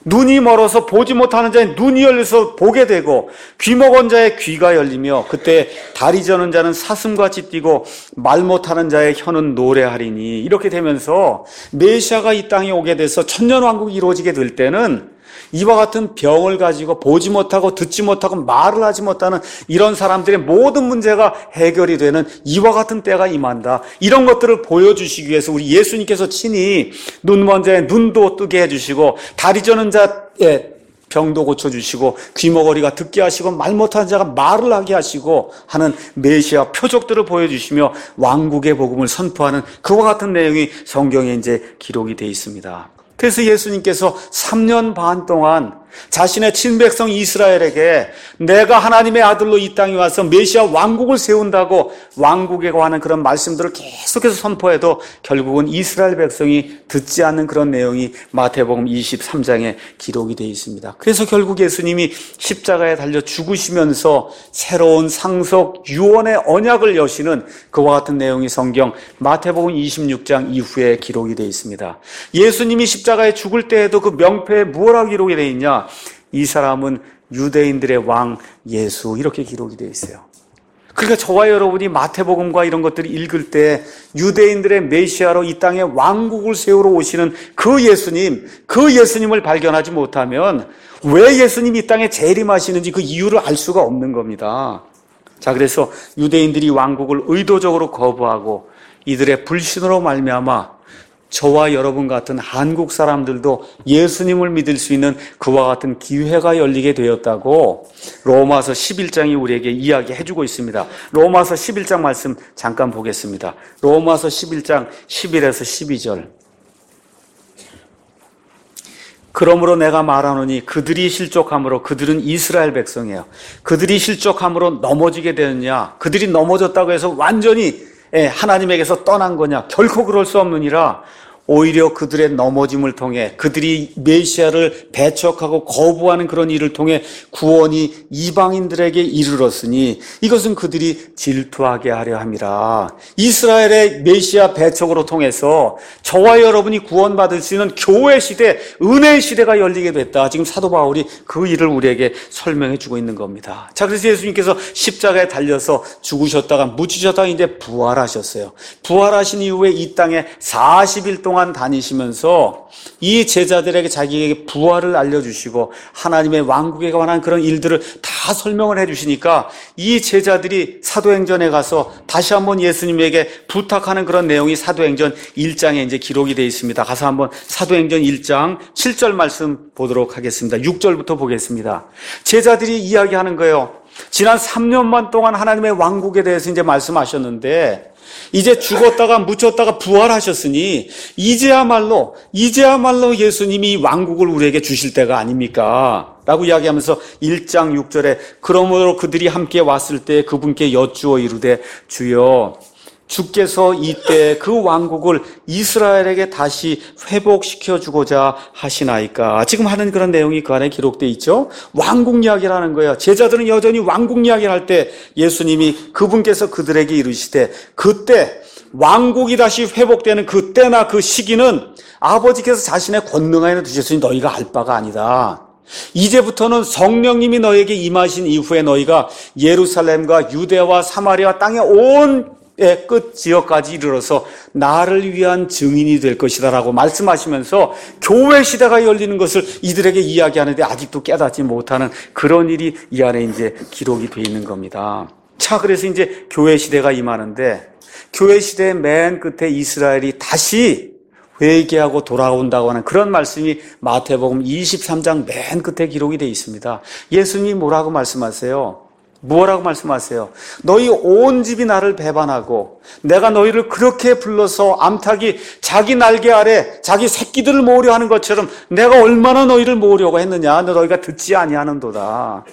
눈이 멀어서 보지 못하는 자의 눈이 열려서 보게 되고 귀 먹은 자의 귀가 열리며 그때 다리 저는 자는 사슴같이 뛰고 말 못하는 자의 혀는 노래하리니 이렇게 되면서 메시아가 이 땅에 오게 돼서 천년왕국이 이루어지게 될 때는 이와 같은 병을 가지고 보지 못하고 듣지 못하고 말을 하지 못하는 이런 사람들의 모든 문제가 해결이 되는 이와 같은 때가 임한다. 이런 것들을 보여주시기 위해서 우리 예수님께서 친히 눈 먼 자의 눈도 뜨게 해주시고 다리 저는 자의 병도 고쳐주시고 귀머거리가 듣게 하시고 말 못하는 자가 말을 하게 하시고 하는 메시아 표적들을 보여주시며 왕국의 복음을 선포하는 그와 같은 내용이 성경에 이제 기록이 되어 있습니다. 그래서 예수님께서 3년 반 동안 자신의 친백성 이스라엘에게 내가 하나님의 아들로 이 땅에 와서 메시아 왕국을 세운다고 왕국에 관한 그런 말씀들을 계속해서 선포해도 결국은 이스라엘 백성이 듣지 않는 그런 내용이 마태복음 23장에 기록이 되어 있습니다. 그래서 결국 예수님이 십자가에 달려 죽으시면서 새로운 상속 유언의 언약을 여시는 그와 같은 내용이 성경 마태복음 26장 이후에 기록이 되어 있습니다. 예수님이 십자가에 죽을 때에도 그 명패에 무엇라고 기록이 되어 있냐? 이 사람은 유대인들의 왕 예수 이렇게 기록이 되어 있어요. 그러니까 저와 여러분이 마태복음과 이런 것들을 읽을 때 유대인들의 메시아로 이 땅에 왕국을 세우러 오시는 그 예수님을 발견하지 못하면 왜 예수님이 이 땅에 재림하시는지 그 이유를 알 수가 없는 겁니다. 자, 그래서 유대인들이 왕국을 의도적으로 거부하고 이들의 불신으로 말미암아 저와 여러분 같은 한국 사람들도 예수님을 믿을 수 있는 그와 같은 기회가 열리게 되었다고 로마서 11장이 우리에게 이야기해주고 있습니다. 로마서 11장 말씀 잠깐 보겠습니다. 로마서 11장 11에서 12절. 그러므로 내가 말하노니 그들이 실족함으로 그들은 이스라엘 백성이에요. 그들이 실족함으로 넘어지게 되느냐? 그들이 넘어졌다고 해서 완전히 하나님에게서 떠난 거냐? 결코 그럴 수 없느니라. 오히려 그들의 넘어짐을 통해 그들이 메시아를 배척하고 거부하는 그런 일을 통해 구원이 이방인들에게 이르렀으니 이것은 그들이 질투하게 하려 함이라. 이스라엘의 메시아 배척으로 통해서 저와 여러분이 구원받을 수 있는 교회 시대, 은혜의 시대가 열리게 됐다. 지금 사도 바울이 그 일을 우리에게 설명해 주고 있는 겁니다. 자, 그래서 예수님께서 십자가에 달려서 죽으셨다가 묻히셨다가 이제 부활하셨어요. 부활하신 이후에 이 땅에 40일 동안 다니시면서 이 제자들에게 자기에게 부활을 알려주시고 하나님의 왕국에 관한 그런 일들을 다 설명을 해주시니까 이 제자들이 사도행전에 가서 다시 한번 예수님에게 부탁하는 그런 내용이 사도행전 1장에 이제 기록이 되어 있습니다. 가서 한번 사도행전 1장 7절 말씀 보도록 하겠습니다. 6절부터 보겠습니다. 제자들이 이야기하는 거예요. 지난 3년만 동안 하나님의 왕국에 대해서 이제 말씀하셨는데 이제 죽었다가 묻혔다가 부활하셨으니 이제야말로 예수님이 왕국을 우리에게 주실 때가 아닙니까? 라고 이야기하면서 1장 6절에 그러므로 그들이 함께 왔을 때 그분께 여쭈어 이르되 주여 주께서 이때 그 왕국을 이스라엘에게 다시 회복시켜주고자 하시나이까? 지금 하는 그런 내용이 그 안에 기록되어 있죠. 왕국 이야기라는 거예요. 제자들은 여전히 왕국 이야기를 할 때 예수님이 그분께서 그들에게 이르시되 그때 왕국이 다시 회복되는 그때나 그 시기는 아버지께서 자신의 권능 안에 두셨으니 너희가 알 바가 아니다. 이제부터는 성령님이 너에게 임하신 이후에 너희가 예루살렘과 유대와 사마리아 땅의 온 끝 지역까지 이르러서 나를 위한 증인이 될 것이다 라고 말씀하시면서 교회 시대가 열리는 것을 이들에게 이야기하는데 아직도 깨닫지 못하는 그런 일이 이 안에 이제 기록이 되어 있는 겁니다. 자, 그래서 이제 교회 시대가 임하는데 교회 시대의 맨 끝에 이스라엘이 다시 회개하고 돌아온다고 하는 그런 말씀이 마태복음 23장 맨 끝에 기록이 되어 있습니다. 예수님이 뭐라고 말씀하세요? 뭐라고 말씀하세요? 너희 온 집이 나를 배반하고 내가 너희를 그렇게 불러서 암탉이 자기 날개 아래 자기 새끼들을 모으려 하는 것처럼 내가 얼마나 너희를 모으려고 했느냐? 너희가 듣지 아니하는도다.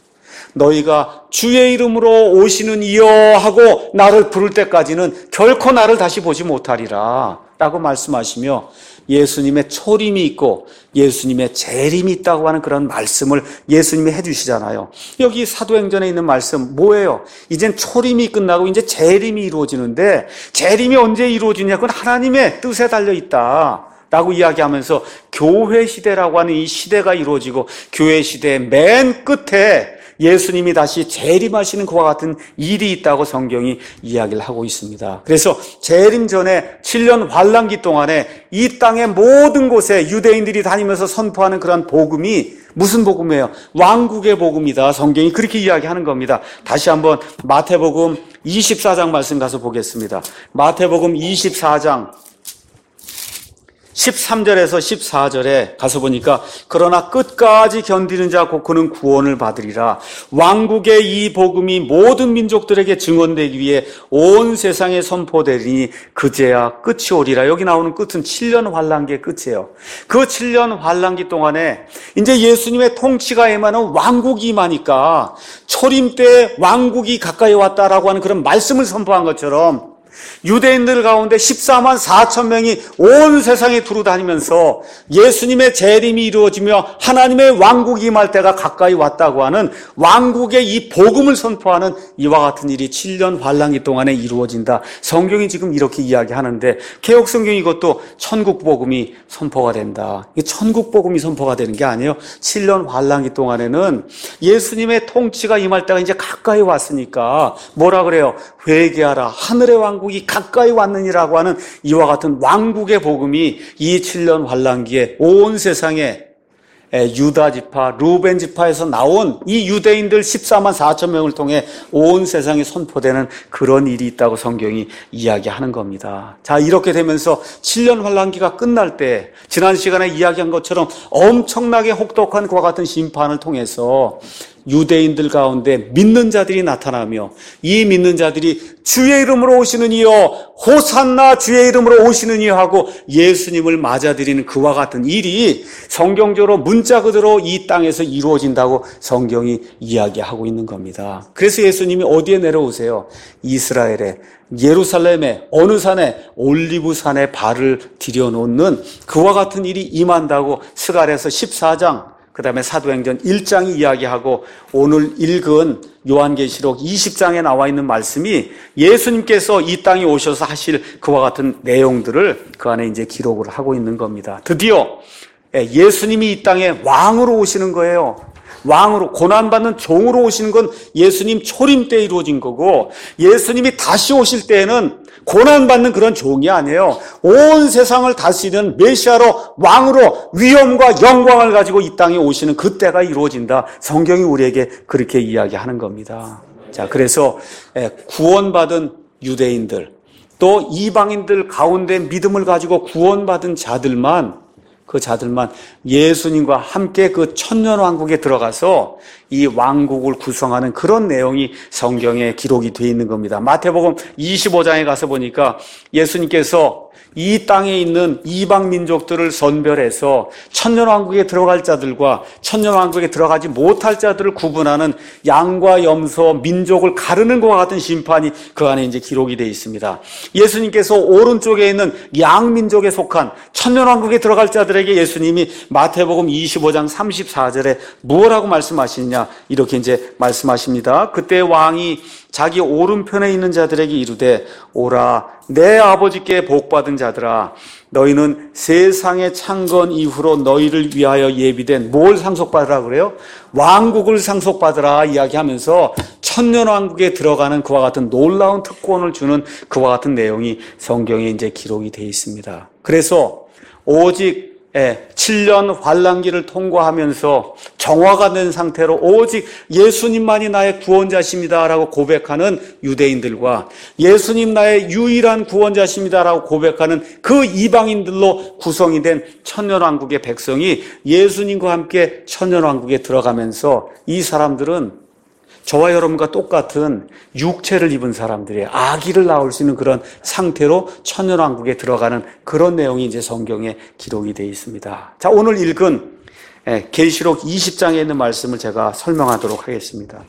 너희가 주의 이름으로 오시는 이여 하고 나를 부를 때까지는 결코 나를 다시 보지 못하리라 라고 말씀하시며 예수님의 초림이 있고 예수님의 재림이 있다고 하는 그런 말씀을 예수님이 해주시잖아요. 여기 사도행전에 있는 말씀 뭐예요? 이젠 초림이 끝나고 이제 재림이 이루어지는데 재림이 언제 이루어지냐? 그건 하나님의 뜻에 달려있다 라고 이야기하면서 교회 시대라고 하는 이 시대가 이루어지고 교회 시대의 맨 끝에 예수님이 다시 재림하시는 그와 같은 일이 있다고 성경이 이야기를 하고 있습니다. 그래서 재림 전에 7년 환란기 동안에 이 땅의 모든 곳에 유대인들이 다니면서 선포하는 그런 복음이 무슨 복음이에요? 왕국의 복음이다. 성경이 그렇게 이야기하는 겁니다. 다시 한번 마태복음 24장 말씀 가서 보겠습니다. 마태복음 24장 13절에서 14절에 가서 보니까 그러나 끝까지 견디는 자 곧 그는 구원을 받으리라. 왕국의 이 복음이 모든 민족들에게 증언되기 위해 온 세상에 선포되리니 그제야 끝이 오리라. 여기 나오는 끝은 7년 환란기의 끝이에요. 그 7년 환란기 동안에 이제 예수님의 통치가 임하는 왕국이 임하니까 초림 때 왕국이 가까이 왔다라고 하는 그런 말씀을 선포한 것처럼 유대인들 가운데 14만 4천 명이 온 세상에 두루다니면서 예수님의 재림이 이루어지며 하나님의 왕국이 임할 때가 가까이 왔다고 하는 왕국의 이 복음을 선포하는 이와 같은 일이 7년 환란기 동안에 이루어진다. 성경이 지금 이렇게 이야기하는데 개역성경이 이것도 천국 복음이 선포가 된다. 이게 천국 복음이 선포가 되는 게 아니에요. 7년 환란기 동안에는 예수님의 통치가 임할 때가 이제 가까이 왔으니까 뭐라 그래요? 회개하라. 하늘의 왕국이 가까이 왔느니라고 하는 이와 같은 왕국의 복음이 이 7년 환란기에 온 세상에 유다 지파, 루벤 지파에서 나온 이 유대인들 14만 4천 명을 통해 온 세상에 선포되는 그런 일이 있다고 성경이 이야기하는 겁니다. 자, 이렇게 되면서 7년 환란기가 끝날 때 지난 시간에 이야기한 것처럼 엄청나게 혹독한 그와 같은 심판을 통해서 유대인들 가운데 믿는 자들이 나타나며 이 믿는 자들이 주의 이름으로 오시는 이여 호산나 주의 이름으로 오시는 이여 하고 예수님을 맞아들이는 그와 같은 일이 성경적으로 문자 그대로 이 땅에서 이루어진다고 성경이 이야기하고 있는 겁니다. 그래서 예수님이 어디에 내려오세요? 이스라엘에 예루살렘의 어느 산에 올리브산에 발을 들여놓는 그와 같은 일이 임한다고 스가랴서 14장 그 다음에 사도행전 1장이 이야기하고 오늘 읽은 요한계시록 20장에 나와 있는 말씀이 예수님께서 이 땅에 오셔서 하실 그와 같은 내용들을 그 안에 이제 기록을 하고 있는 겁니다. 드디어 예수님이 이 땅에 왕으로 오시는 거예요. 왕으로 고난받는 종으로 오시는 건 예수님 초림 때 이루어진 거고 예수님이 다시 오실 때에는 고난받는 그런 종이 아니에요. 온 세상을 다스리는 메시아로 왕으로 위엄과 영광을 가지고 이 땅에 오시는 그때가 이루어진다. 성경이 우리에게 그렇게 이야기하는 겁니다. 자, 그래서 구원받은 유대인들 또 이방인들 가운데 믿음을 가지고 구원받은 자들만 그 자들만 예수님과 함께 그 천년왕국에 들어가서 이 왕국을 구성하는 그런 내용이 성경에 기록이 되어 있는 겁니다. 마태복음 25장에 가서 보니까 예수님께서 이 땅에 있는 이방 민족들을 선별해서 천년왕국에 들어갈 자들과 천년왕국에 들어가지 못할 자들을 구분하는 양과 염소 민족을 가르는 것과 같은 심판이 그 안에 이제 기록이 되어 있습니다. 예수님께서 오른쪽에 있는 양 민족에 속한 천년왕국에 들어갈 자들에게 예수님이 마태복음 25장 34절에 무엇라고 말씀하시느냐 이렇게 이제 말씀하십니다. 그때 왕이 자기 오른편에 있는 자들에게 이르되 오라 내 아버지께 복받은 자들아 너희는 세상의 창건 이후로 너희를 위하여 예비된 뭘 상속받으라 그래요? 왕국을 상속받으라 이야기하면서 천년왕국에 들어가는 그와 같은 놀라운 특권을 주는 그와 같은 내용이 성경에 이제 기록이 되어 있습니다. 그래서 오직 7년 환란기를 통과하면서 정화가 된 상태로 오직 예수님만이 나의 구원자십니다라고 고백하는 유대인들과 예수님 나의 유일한 구원자십니다라고 고백하는 그 이방인들로 구성이 된 천년왕국의 백성이 예수님과 함께 천년왕국에 들어가면서 이 사람들은 저와 여러분과 똑같은 육체를 입은 사람들이에요. 아기를 낳을 수 있는 그런 상태로 천년왕국에 들어가는 그런 내용이 이제 성경에 기록이 되어 있습니다. 자, 오늘 읽은 계시록 20장에 있는 말씀을 제가 설명하도록 하겠습니다.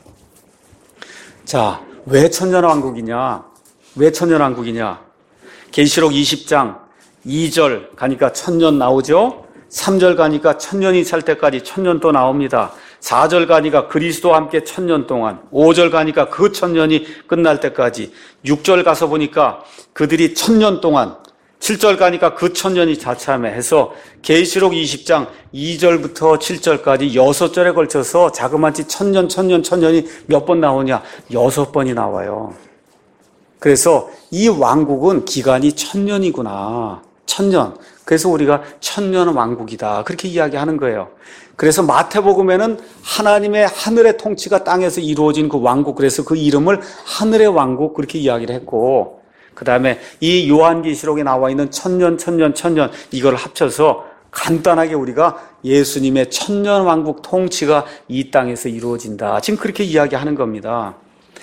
자, 왜 천년왕국이냐? 왜 천년왕국이냐? 계시록 20장 2절 가니까 천년 나오죠? 3절 가니까 천년이 찰 때까지 천년 또 나옵니다. 4절 가니까 그리스도와 함께 천년 동안, 5절 가니까 그 천년이 끝날 때까지, 6절 가서 보니까 그들이 천년 동안 7절 가니까 그 천년이 자참해 해서 계시록 20장 2절부터 7절까지 6절에 걸쳐서 자그마치 천년이 몇 번 나오냐? 6번이 나와요. 그래서 이 왕국은 기간이 1000년이구나. 1000년. 그래서 우리가 1000년 왕국이다. 그렇게 이야기하는 거예요. 그래서 마태복음에는 하나님의 하늘의 통치가 땅에서 이루어진 그 왕국, 그래서 그 이름을 하늘의 왕국 그렇게 이야기를 했고, 그 다음에 이 요한계시록에 나와 있는 1000년 이걸 합쳐서 간단하게 우리가 예수님의 1000년 왕국 통치가 이 땅에서 이루어진다. 지금 그렇게 이야기하는 겁니다.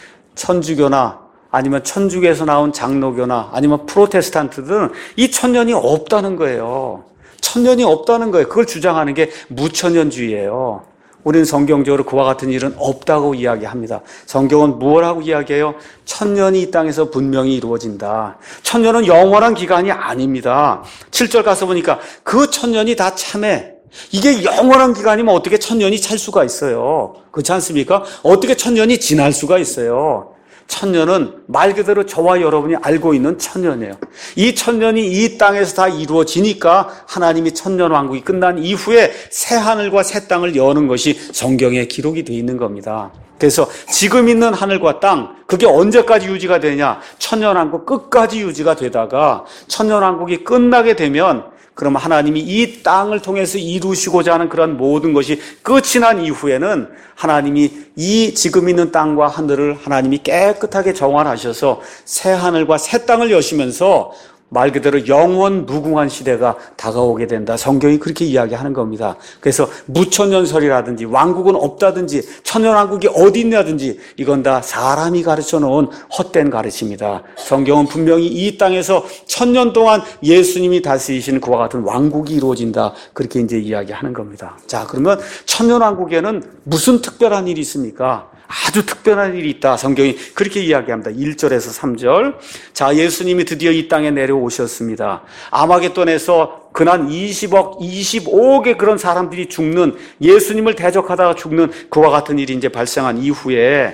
천주교나 아니면 천주교에서 나온 장로교나 아니면 프로테스탄트들은 이 1000년이 없다는 거예요. 1000년이 없다는 거예요. 그걸 주장하는 게 무천년주의예요. 우리는 성경적으로 그와 같은 일은 없다고 이야기합니다. 성경은 무엇하고 이야기해요? 1000년이 이 땅에서 분명히 이루어진다. 1000년은 영원한 기간이 아닙니다. 7절 가서 보니까 그 1000년이 다 참해. 이게 영원한 기간이면 어떻게 1000년이 찰 수가 있어요? 그렇지 않습니까? 어떻게 1000년이 지날 수가 있어요? 1000년은 말 그대로 저와 여러분이 알고 있는 1000년이에요. 이 1000년이 이 땅에서 다 이루어지니까 하나님이 1000년 왕국이 끝난 이후에 새 하늘과 새 땅을 여는 것이 성경에 기록이 되어 있는 겁니다. 그래서 지금 있는 하늘과 땅, 그게 언제까지 유지가 되냐? 1000년 왕국 끝까지 유지가 되다가 1000년 왕국이 끝나게 되면 그럼 하나님이 이 땅을 통해서 이루시고자 하는 그런 모든 것이 끝이 난 이후에는 하나님이 이 지금 있는 땅과 하늘을 하나님이 깨끗하게 정화하셔서 새 하늘과 새 땅을 여시면서 말 그대로 영원 무궁한 시대가 다가오게 된다. 성경이 그렇게 이야기하는 겁니다. 그래서 무천년설이라든지 왕국은 없다든지 천년왕국이 어디 있냐든지 이건 다 사람이 가르쳐 놓은 헛된 가르침이다. 성경은 분명히 이 땅에서 1000년 동안 예수님이 다스리시는 그와 같은 왕국이 이루어진다. 그렇게 이제 이야기하는 겁니다. 자, 그러면 천년왕국에는 무슨 특별한 일이 있습니까? 아주 특별한 일이 있다. 성경이 그렇게 이야기합니다. 1절에서 3절. 자, 예수님이 드디어 이 땅에 내려오셨습니다. 아마겟돈에서 근한 20억, 25억의 그런 사람들이 죽는, 예수님을 대적하다가 죽는 그와 같은 일이 이제 발생한 이후에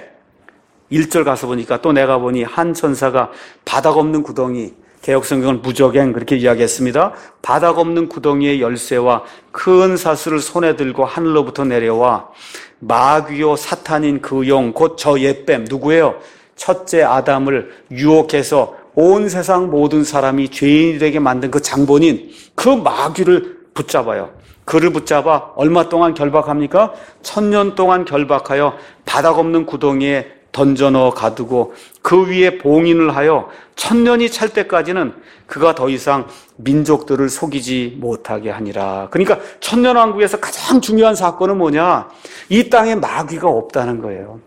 1절 가서 보니까 또 내가 보니 한 천사가 바닥 없는 구덩이, 개역성경은 무저갱 그렇게 이야기했습니다. 바닥 없는 구덩이의 열쇠와 큰 사슬을 손에 들고 하늘로부터 내려와 마귀요 사탄인 그 영 곧 저 옛뱀 누구예요? 첫째 아담을 유혹해서 온 세상 모든 사람이 죄인이 되게 만든 그 장본인 그 마귀를 붙잡아요. 그를 붙잡아 얼마 동안 결박합니까? 1000년 동안 결박하여 바닥 없는 구덩이에 던져 넣어 가두고 그 위에 봉인을 하여 1000년이 찰 때까지는 그가 더 이상 민족들을 속이지 못하게 하니라. 그러니까 천년왕국에서 가장 중요한 사건은 뭐냐? 이 땅에 마귀가 없다는 거예요.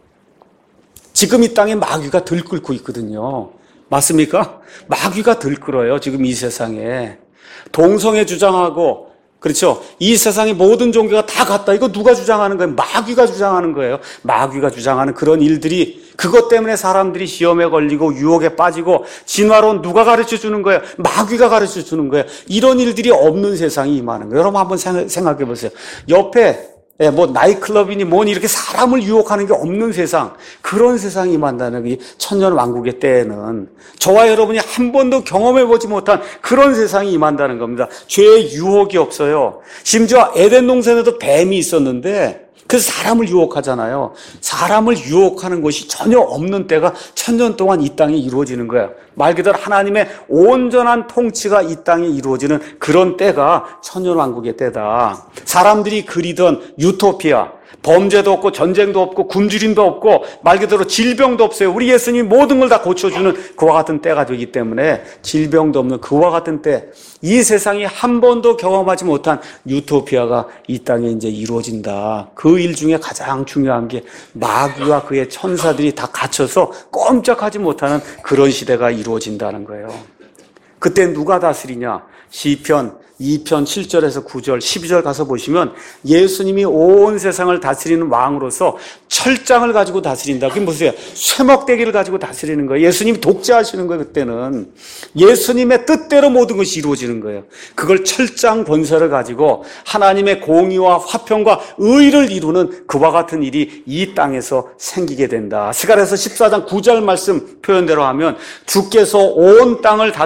지금 이 땅에 마귀가 들끓고 있거든요. 맞습니까? 마귀가 들끓어요. 지금 이 세상에. 동성애 주장하고 그렇죠. 이 세상의 모든 종교가 다 같다. 이거 누가 주장하는 거예요? 마귀가 주장하는 거예요. 마귀가 주장하는 그런 일들이 그것 때문에 사람들이 시험에 걸리고 유혹에 빠지고 진화론 누가 가르쳐 주는 거예요? 마귀가 가르쳐 주는 거예요. 이런 일들이 없는 세상이 임하는 거예요. 여러분 한번 생각해 보세요. 옆에 뭐 나이클럽이니 뭐니 이렇게 사람을 유혹하는 게 없는 세상, 그런 세상이 임한다는 이 천년 왕국의 때에는 저와 여러분이 한 번도 경험해 보지 못한 그런 세상이 임한다는 겁니다. 죄의 유혹이 없어요. 심지어 에덴 동산에도 뱀이 있었는데 그래서 사람을 유혹하잖아요. 사람을 유혹하는 것이 전혀 없는 때가 1000년 동안 이 땅에 이루어지는 거예요. 말 그대로 하나님의 온전한 통치가 이 땅에 이루어지는 그런 때가 천년왕국의 때다. 사람들이 그리던 유토피아, 범죄도 없고 전쟁도 없고 굶주림도 없고 말 그대로 질병도 없어요. 우리 예수님이 모든 걸 다 고쳐주는 그와 같은 때가 되기 때문에 질병도 없는 그와 같은 때, 이 세상이 한 번도 경험하지 못한 유토피아가 이 땅에 이제 이루어진다. 그 일 중에 가장 중요한 게 마귀와 그의 천사들이 다 갇혀서 꼼짝하지 못하는 그런 시대가 이루어진다는 거예요. 그때 누가 다스리냐? 시편 2편 7절에서 9절 12절 가서 보시면 예수님이 온 세상을 다스리는 왕으로서 철장을 가지고 다스린다. 그게 무슨 쇠먹대기를 가지고 다스리는 거예요. 예수님이 독재하시는 거예요. 그때는 예수님의 뜻대로 모든 것이 이루어지는 거예요. 그걸 철장 권세를 가지고 하나님의 공의와 화평과 의를 이루는 그와 같은 일이 이 땅에서 생기게 된다. 스가랴서 14장 9절 말씀 표현대로 하면 주께서 온 땅을 다스리는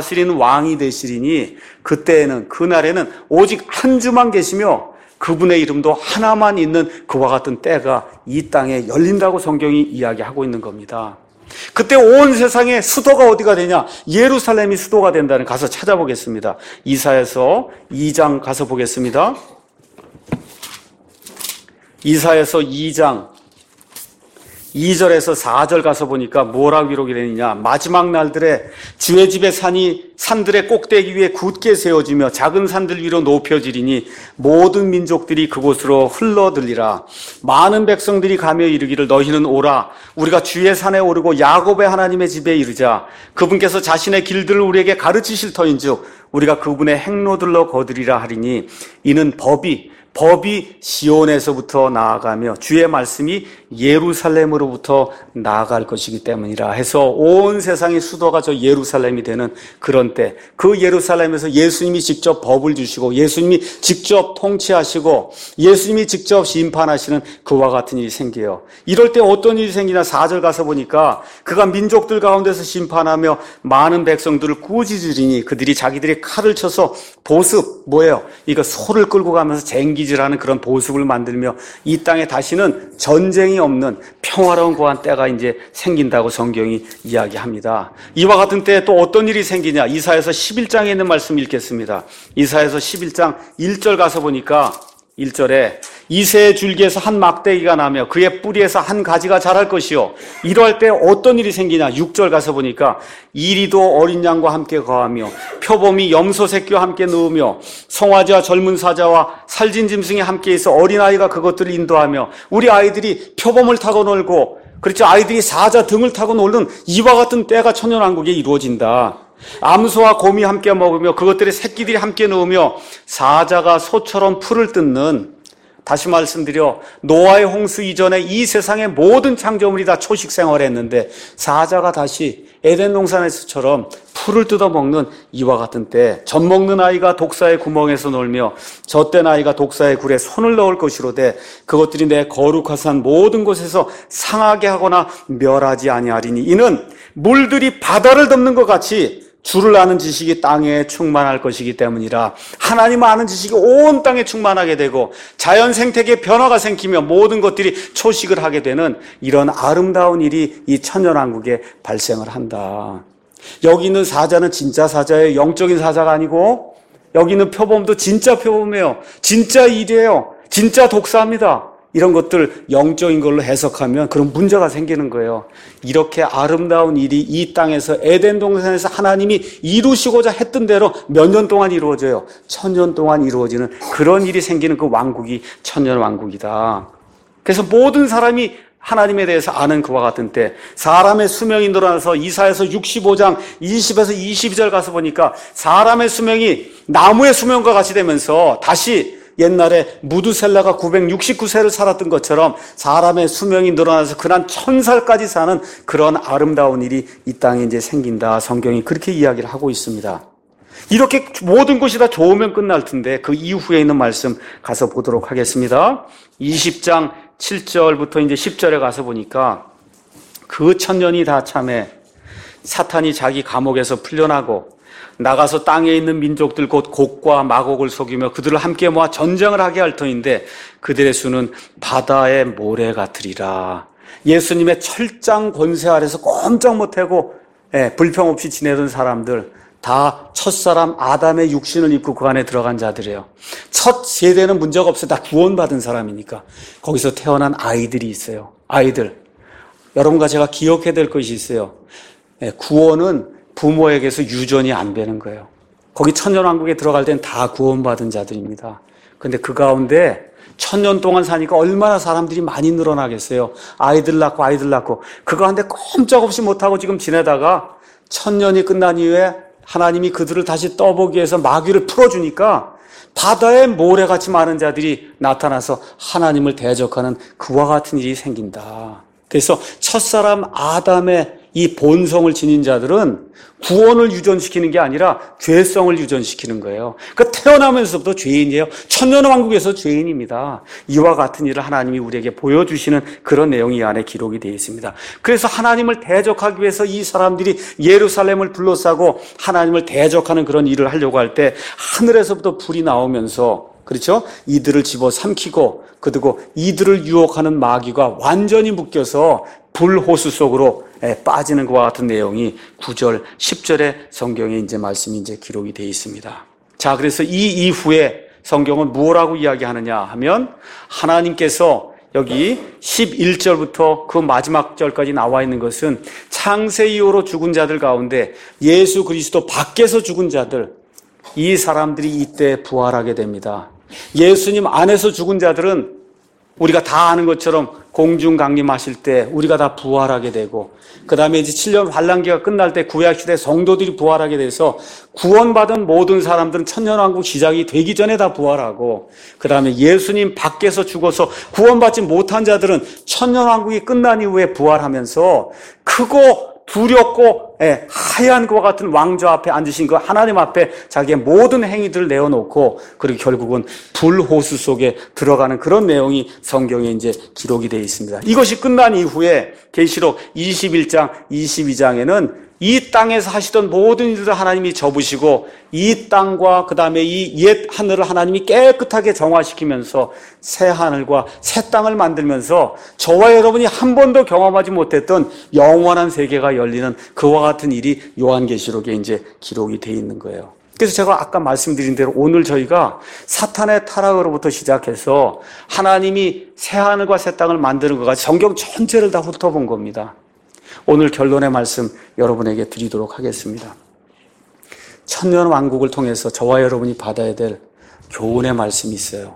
왕이 되시리니 그때에는 그날에는 오직 한 주만 계시며 그분의 이름도 하나만 있는 그와 같은 때가 이 땅에 열린다고 성경이 이야기하고 있는 겁니다. 그때 온 세상의 수도가 어디가 되냐? 예루살렘이 수도가 된다는, 가서 찾아보겠습니다. 이사야서 2장 가서 보겠습니다. 이사야서 2장 2절에서 4절 가서 보니까 뭐라고 기록이 되느냐? 마지막 날들에 주의 집의 산들의 꼭대기 위에 굳게 세워지며 작은 산들 위로 높여지리니 모든 민족들이 그곳으로 흘러들리라. 많은 백성들이 가며 이르기를 너희는 오라. 우리가 주의 산에 오르고 야곱의 하나님의 집에 이르자. 그분께서 자신의 길들을 우리에게 가르치실 터인즉 우리가 그분의 행로들로 거두리라 하리니 이는 법이 시온에서부터 나아가며 주의 말씀이 예루살렘으로부터 나아갈 것이기 때문이라 해서 온 세상의 수도가 저 예루살렘이 되는 그런 때, 그 예루살렘에서 예수님이 직접 법을 주시고 예수님이 직접 통치하시고 예수님이 직접 심판하시는 그와 같은 일이 생겨요. 이럴 때 어떤 일이 생기나 4절 가서 보니까 그가 민족들 가운데서 심판하며 많은 백성들을 꾸짖으리니 그들이 자기들의 칼을 쳐서 보습, 뭐예요? 이거 소를 끌고 가면서 쟁기질하는 그런 보습을 만들며 이 땅에 다시는 전쟁이 없는 평화로운 고한 때가 이제 생긴다고 성경이 이야기합니다. 이와 같은 때에 또 어떤 일이 생기냐? 이사야서 11장에 있는 말씀 읽겠습니다. 이사야서 11장 1절 가서 보니까 1절에 이새의 줄기에서 한 막대기가 나며 그의 뿌리에서 한 가지가 자랄 것이요. 이럴 때 어떤 일이 생기냐? 6절 가서 보니까 이리도 어린 양과 함께 거하며 표범이 염소 새끼와 함께 누우며 송아지와 젊은 사자와 살진 짐승이 함께 있어 어린아이가 그것들을 인도하며 우리 아이들이 표범을 타고 놀고, 그렇죠, 아이들이 사자 등을 타고 놀는 이와 같은 때가 천년왕국에 이루어진다. 암소와 곰이 함께 먹으며 그것들의 새끼들이 함께 누우며 사자가 소처럼 풀을 뜯는, 다시 말씀드려 노아의 홍수 이전에 이 세상의 모든 창조물이 다 초식 생활을 했는데 사자가 다시 에덴 동산에서처럼 풀을 뜯어먹는 이와 같은 때, 젖 먹는 아이가 독사의 구멍에서 놀며 젖된 아이가 독사의 굴에 손을 넣을 것이로되 그것들이 내 거룩하산 모든 곳에서 상하게 하거나 멸하지 아니하리니 이는 물들이 바다를 덮는 것 같이 주를 아는 지식이 땅에 충만할 것이기 때문이라. 하나님 아는 지식이 온 땅에 충만하게 되고 자연 생태계에 변화가 생기며 모든 것들이 초식을 하게 되는 이런 아름다운 일이 이 천년왕국에 발생을 한다. 여기 있는 사자는 진짜 사자예요. 영적인 사자가 아니고 여기 있는 표범도 진짜 표범이에요. 진짜 일이에요. 진짜 독사입니다. 이런 것들 영적인 걸로 해석하면 그런 문제가 생기는 거예요. 이렇게 아름다운 일이 이 땅에서 에덴 동산에서 하나님이 이루시고자 했던 대로 몇 년 동안 이루어져요. 1000년 동안 이루어지는 그런 일이 생기는 그 왕국이 천년왕국이다. 그래서 모든 사람이 하나님에 대해서 아는 그와 같은 때 사람의 수명이 늘어나서 이사야서 65장 20에서 22절 가서 보니까 사람의 수명이 나무의 수명과 같이 되면서 다시 옛날에 무두셀라가 969세를 살았던 것처럼 사람의 수명이 늘어나서 그난 1000살까지 사는 그런 아름다운 일이 이 땅에 이제 생긴다. 성경이 그렇게 이야기를 하고 있습니다. 이렇게 모든 것이 다 좋으면 끝날 텐데 그 이후에 있는 말씀 가서 보도록 하겠습니다. 20장 7절부터 이제 10절에 가서 보니까 그 천년이 다 참에 사탄이 자기 감옥에서 풀려나고 나가서 땅에 있는 민족들 곧 곡과 마곡을 속이며 그들을 함께 모아 전쟁을 하게 할 터인데 그들의 수는 바다의 모래 같으리라. 예수님의 철장 권세 아래서 꼼짝 못하고 불평 없이 지내던 사람들 다 첫사람 아담의 육신을 입고 그 안에 들어간 자들이에요. 첫 세대는 문제가 없어요. 다 구원받은 사람이니까. 거기서 태어난 아이들이 있어요. 아이들. 여러분과 제가 기억해야 될 것이 있어요. 구원은 부모에게서 유전이 안 되는 거예요. 거기 천년왕국에 들어갈 땐 다 구원받은 자들입니다. 그런데 그 가운데 1000년 동안 사니까 얼마나 사람들이 많이 늘어나겠어요. 아이들 낳고 그 가운데 꼼짝없이 못하고 지금 지내다가 1000년이 끝난 이후에 하나님이 그들을 다시 떠보기 위해서 마귀를 풀어주니까 바다에 모래같이 많은 자들이 나타나서 하나님을 대적하는 그와 같은 일이 생긴다. 그래서 첫사람 아담의 이 본성을 지닌 자들은 구원을 유전시키는 게 아니라 죄성을 유전시키는 거예요. 그러니까 태어나면서부터 죄인이에요. 천년왕국에서 죄인입니다. 이와 같은 일을 하나님이 우리에게 보여주시는 그런 내용이 이 안에 기록이 되어 있습니다. 그래서 하나님을 대적하기 위해서 이 사람들이 예루살렘을 둘러싸고 하나님을 대적하는 그런 일을 하려고 할 때 하늘에서부터 불이 나오면서, 그렇죠? 이들을 집어삼키고 그리고 이들을 유혹하는 마귀가 완전히 묶여서 불호수 속으로 빠지는 것과 같은 내용이 9절, 10절의 성경에 이제 말씀이 이제 기록이 되어 있습니다. 자, 그래서 이 이후에 성경은 뭐라고 이야기하느냐 하면 하나님께서 여기 11절부터 그 마지막 절까지 나와 있는 것은 창세 이후로 죽은 자들 가운데 예수 그리스도 밖에서 죽은 자들, 이 사람들이 이때 부활하게 됩니다. 예수님 안에서 죽은 자들은 우리가 다 아는 것처럼 공중 강림하실 때 우리가 다 부활하게 되고, 그 다음에 이제 7년 환란기가 끝날 때 구약시대 성도들이 부활하게 돼서 구원받은 모든 사람들은 천년왕국 시작이 되기 전에 다 부활하고, 그 다음에 예수님 밖에서 죽어서 구원받지 못한 자들은 천년왕국이 끝난 이후에 부활하면서 크고 두렵고 하얀 것과 같은 왕좌 앞에 앉으신 그 하나님 앞에 자기의 모든 행위들을 내어놓고, 그리고 결국은 불호수 속에 들어가는 그런 내용이 성경에 이제 기록이 되어 있습니다. 이것이 끝난 이후에 계시록 21장, 22장에는 이 땅에서 하시던 모든 일들을 하나님이 접으시고 이 땅과 그 다음에 이 옛 하늘을 하나님이 깨끗하게 정화시키면서 새 하늘과 새 땅을 만들면서 저와 여러분이 한 번도 경험하지 못했던 영원한 세계가 열리는 그와 같은 일이 요한계시록에 이제 기록이 되어 있는 거예요. 그래서 제가 아까 말씀드린 대로 오늘 저희가 사탄의 타락으로부터 시작해서 하나님이 새 하늘과 새 땅을 만드는 것 같이 성경 전체를 다 훑어본 겁니다. 오늘 결론의 말씀 여러분에게 드리도록 하겠습니다. 천년 왕국을 통해서 저와 여러분이 받아야 될 교훈의 말씀이 있어요.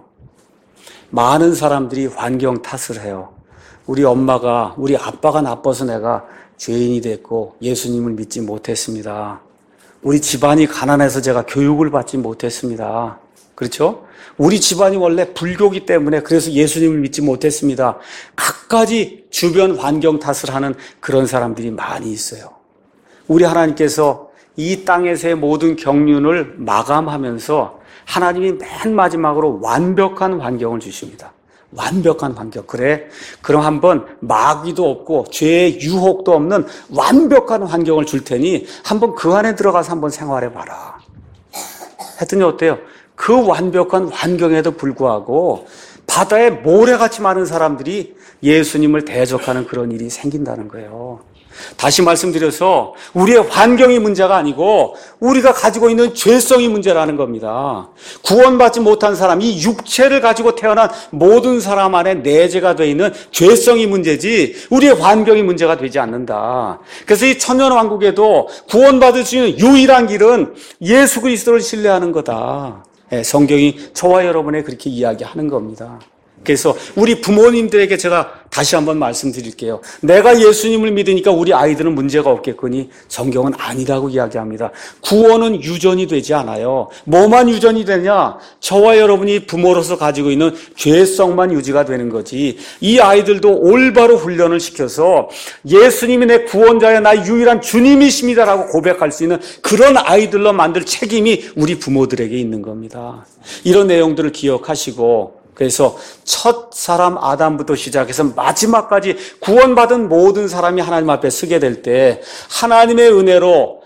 많은 사람들이 환경 탓을 해요. 우리 엄마가, 우리 아빠가 나빠서 내가 죄인이 됐고 예수님을 믿지 못했습니다. 우리 집안이 가난해서 제가 교육을 받지 못했습니다. 그렇죠? 우리 집안이 원래 불교기 때문에 그래서 예수님을 믿지 못했습니다. 갖가지 주변 환경 탓을 하는 그런 사람들이 많이 있어요. 우리 하나님께서 이 땅에서의 모든 경륜을 마감하면서 하나님이 맨 마지막으로 완벽한 환경을 주십니다. 완벽한 환경. 그래, 그럼 한번 마귀도 없고 죄의 유혹도 없는 완벽한 환경을 줄 테니 한번 그 안에 들어가서 한번 생활해 봐라. 했더니 어때요? 그 완벽한 환경에도 불구하고 바다에 모래같이 많은 사람들이 예수님을 대적하는 그런 일이 생긴다는 거예요. 다시 말씀드려서 우리의 환경이 문제가 아니고 우리가 가지고 있는 죄성이 문제라는 겁니다. 구원받지 못한 사람, 이 육체를 가지고 태어난 모든 사람 안에 내재가 되어 있는 죄성이 문제지 우리의 환경이 문제가 되지 않는다. 그래서 이 천년왕국에도 구원받을 수 있는 유일한 길은 예수 그리스도를 신뢰하는 거다. 성경이 저와 여러분에 그렇게 이야기하는 겁니다. 그래서 우리 부모님들에게 제가 다시 한번 말씀드릴게요. 내가 예수님을 믿으니까 우리 아이들은 문제가 없겠거니 성경은 아니라고 이야기합니다. 구원은 유전이 되지 않아요. 뭐만 유전이 되냐? 저와 여러분이 부모로서 가지고 있는 죄성만 유지가 되는 거지. 이 아이들도 올바로 훈련을 시켜서 예수님이 내 구원자야, 나의 유일한 주님이십니다라고 고백할 수 있는 그런 아이들로 만들 책임이 우리 부모들에게 있는 겁니다. 이런 내용들을 기억하시고, 그래서 첫 사람 아담부터 시작해서 마지막까지 구원받은 모든 사람이 하나님 앞에 서게 될 때 하나님의 은혜로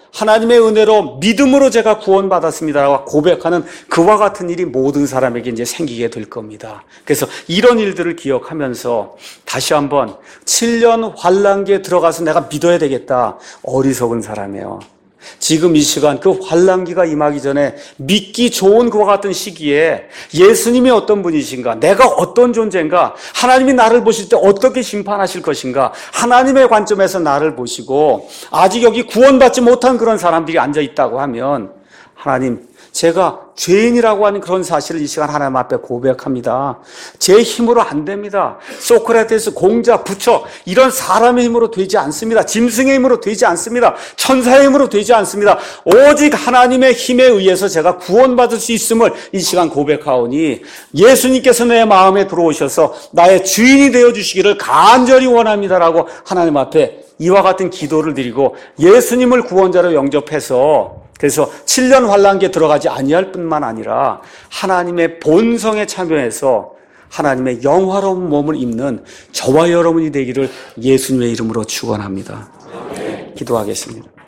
믿음으로 제가 구원받았습니다라고 고백하는 그와 같은 일이 모든 사람에게 이제 생기게 될 겁니다. 그래서 이런 일들을 기억하면서 다시 한번 7년 환란기에 들어가서 내가 믿어야 되겠다. 어리석은 사람이에요. 지금 이 시간 그 환란기가 임하기 전에 믿기 좋은 그와 같은 시기에 예수님이 어떤 분이신가, 내가 어떤 존재인가, 하나님이 나를 보실 때 어떻게 심판하실 것인가, 하나님의 관점에서 나를 보시고 아직 여기 구원받지 못한 그런 사람들이 앉아있다고 하면 하나님, 제가 죄인이라고 하는 그런 사실을 이 시간 하나님 앞에 고백합니다. 제 힘으로 안 됩니다. 소크라테스, 공자, 부처 이런 사람의 힘으로 되지 않습니다. 짐승의 힘으로 되지 않습니다. 천사의 힘으로 되지 않습니다. 오직 하나님의 힘에 의해서 제가 구원받을 수 있음을 이 시간 고백하오니 예수님께서 내 마음에 들어오셔서 나의 주인이 되어주시기를 간절히 원합니다라고 하나님 앞에 이와 같은 기도를 드리고 예수님을 구원자로 영접해서 그래서 7년 환란기에 들어가지 아니할 뿐만 아니라 하나님의 본성에 참여해서 하나님의 영화로운 몸을 입는 저와 여러분이 되기를 예수님의 이름으로 축원합니다. 기도하겠습니다.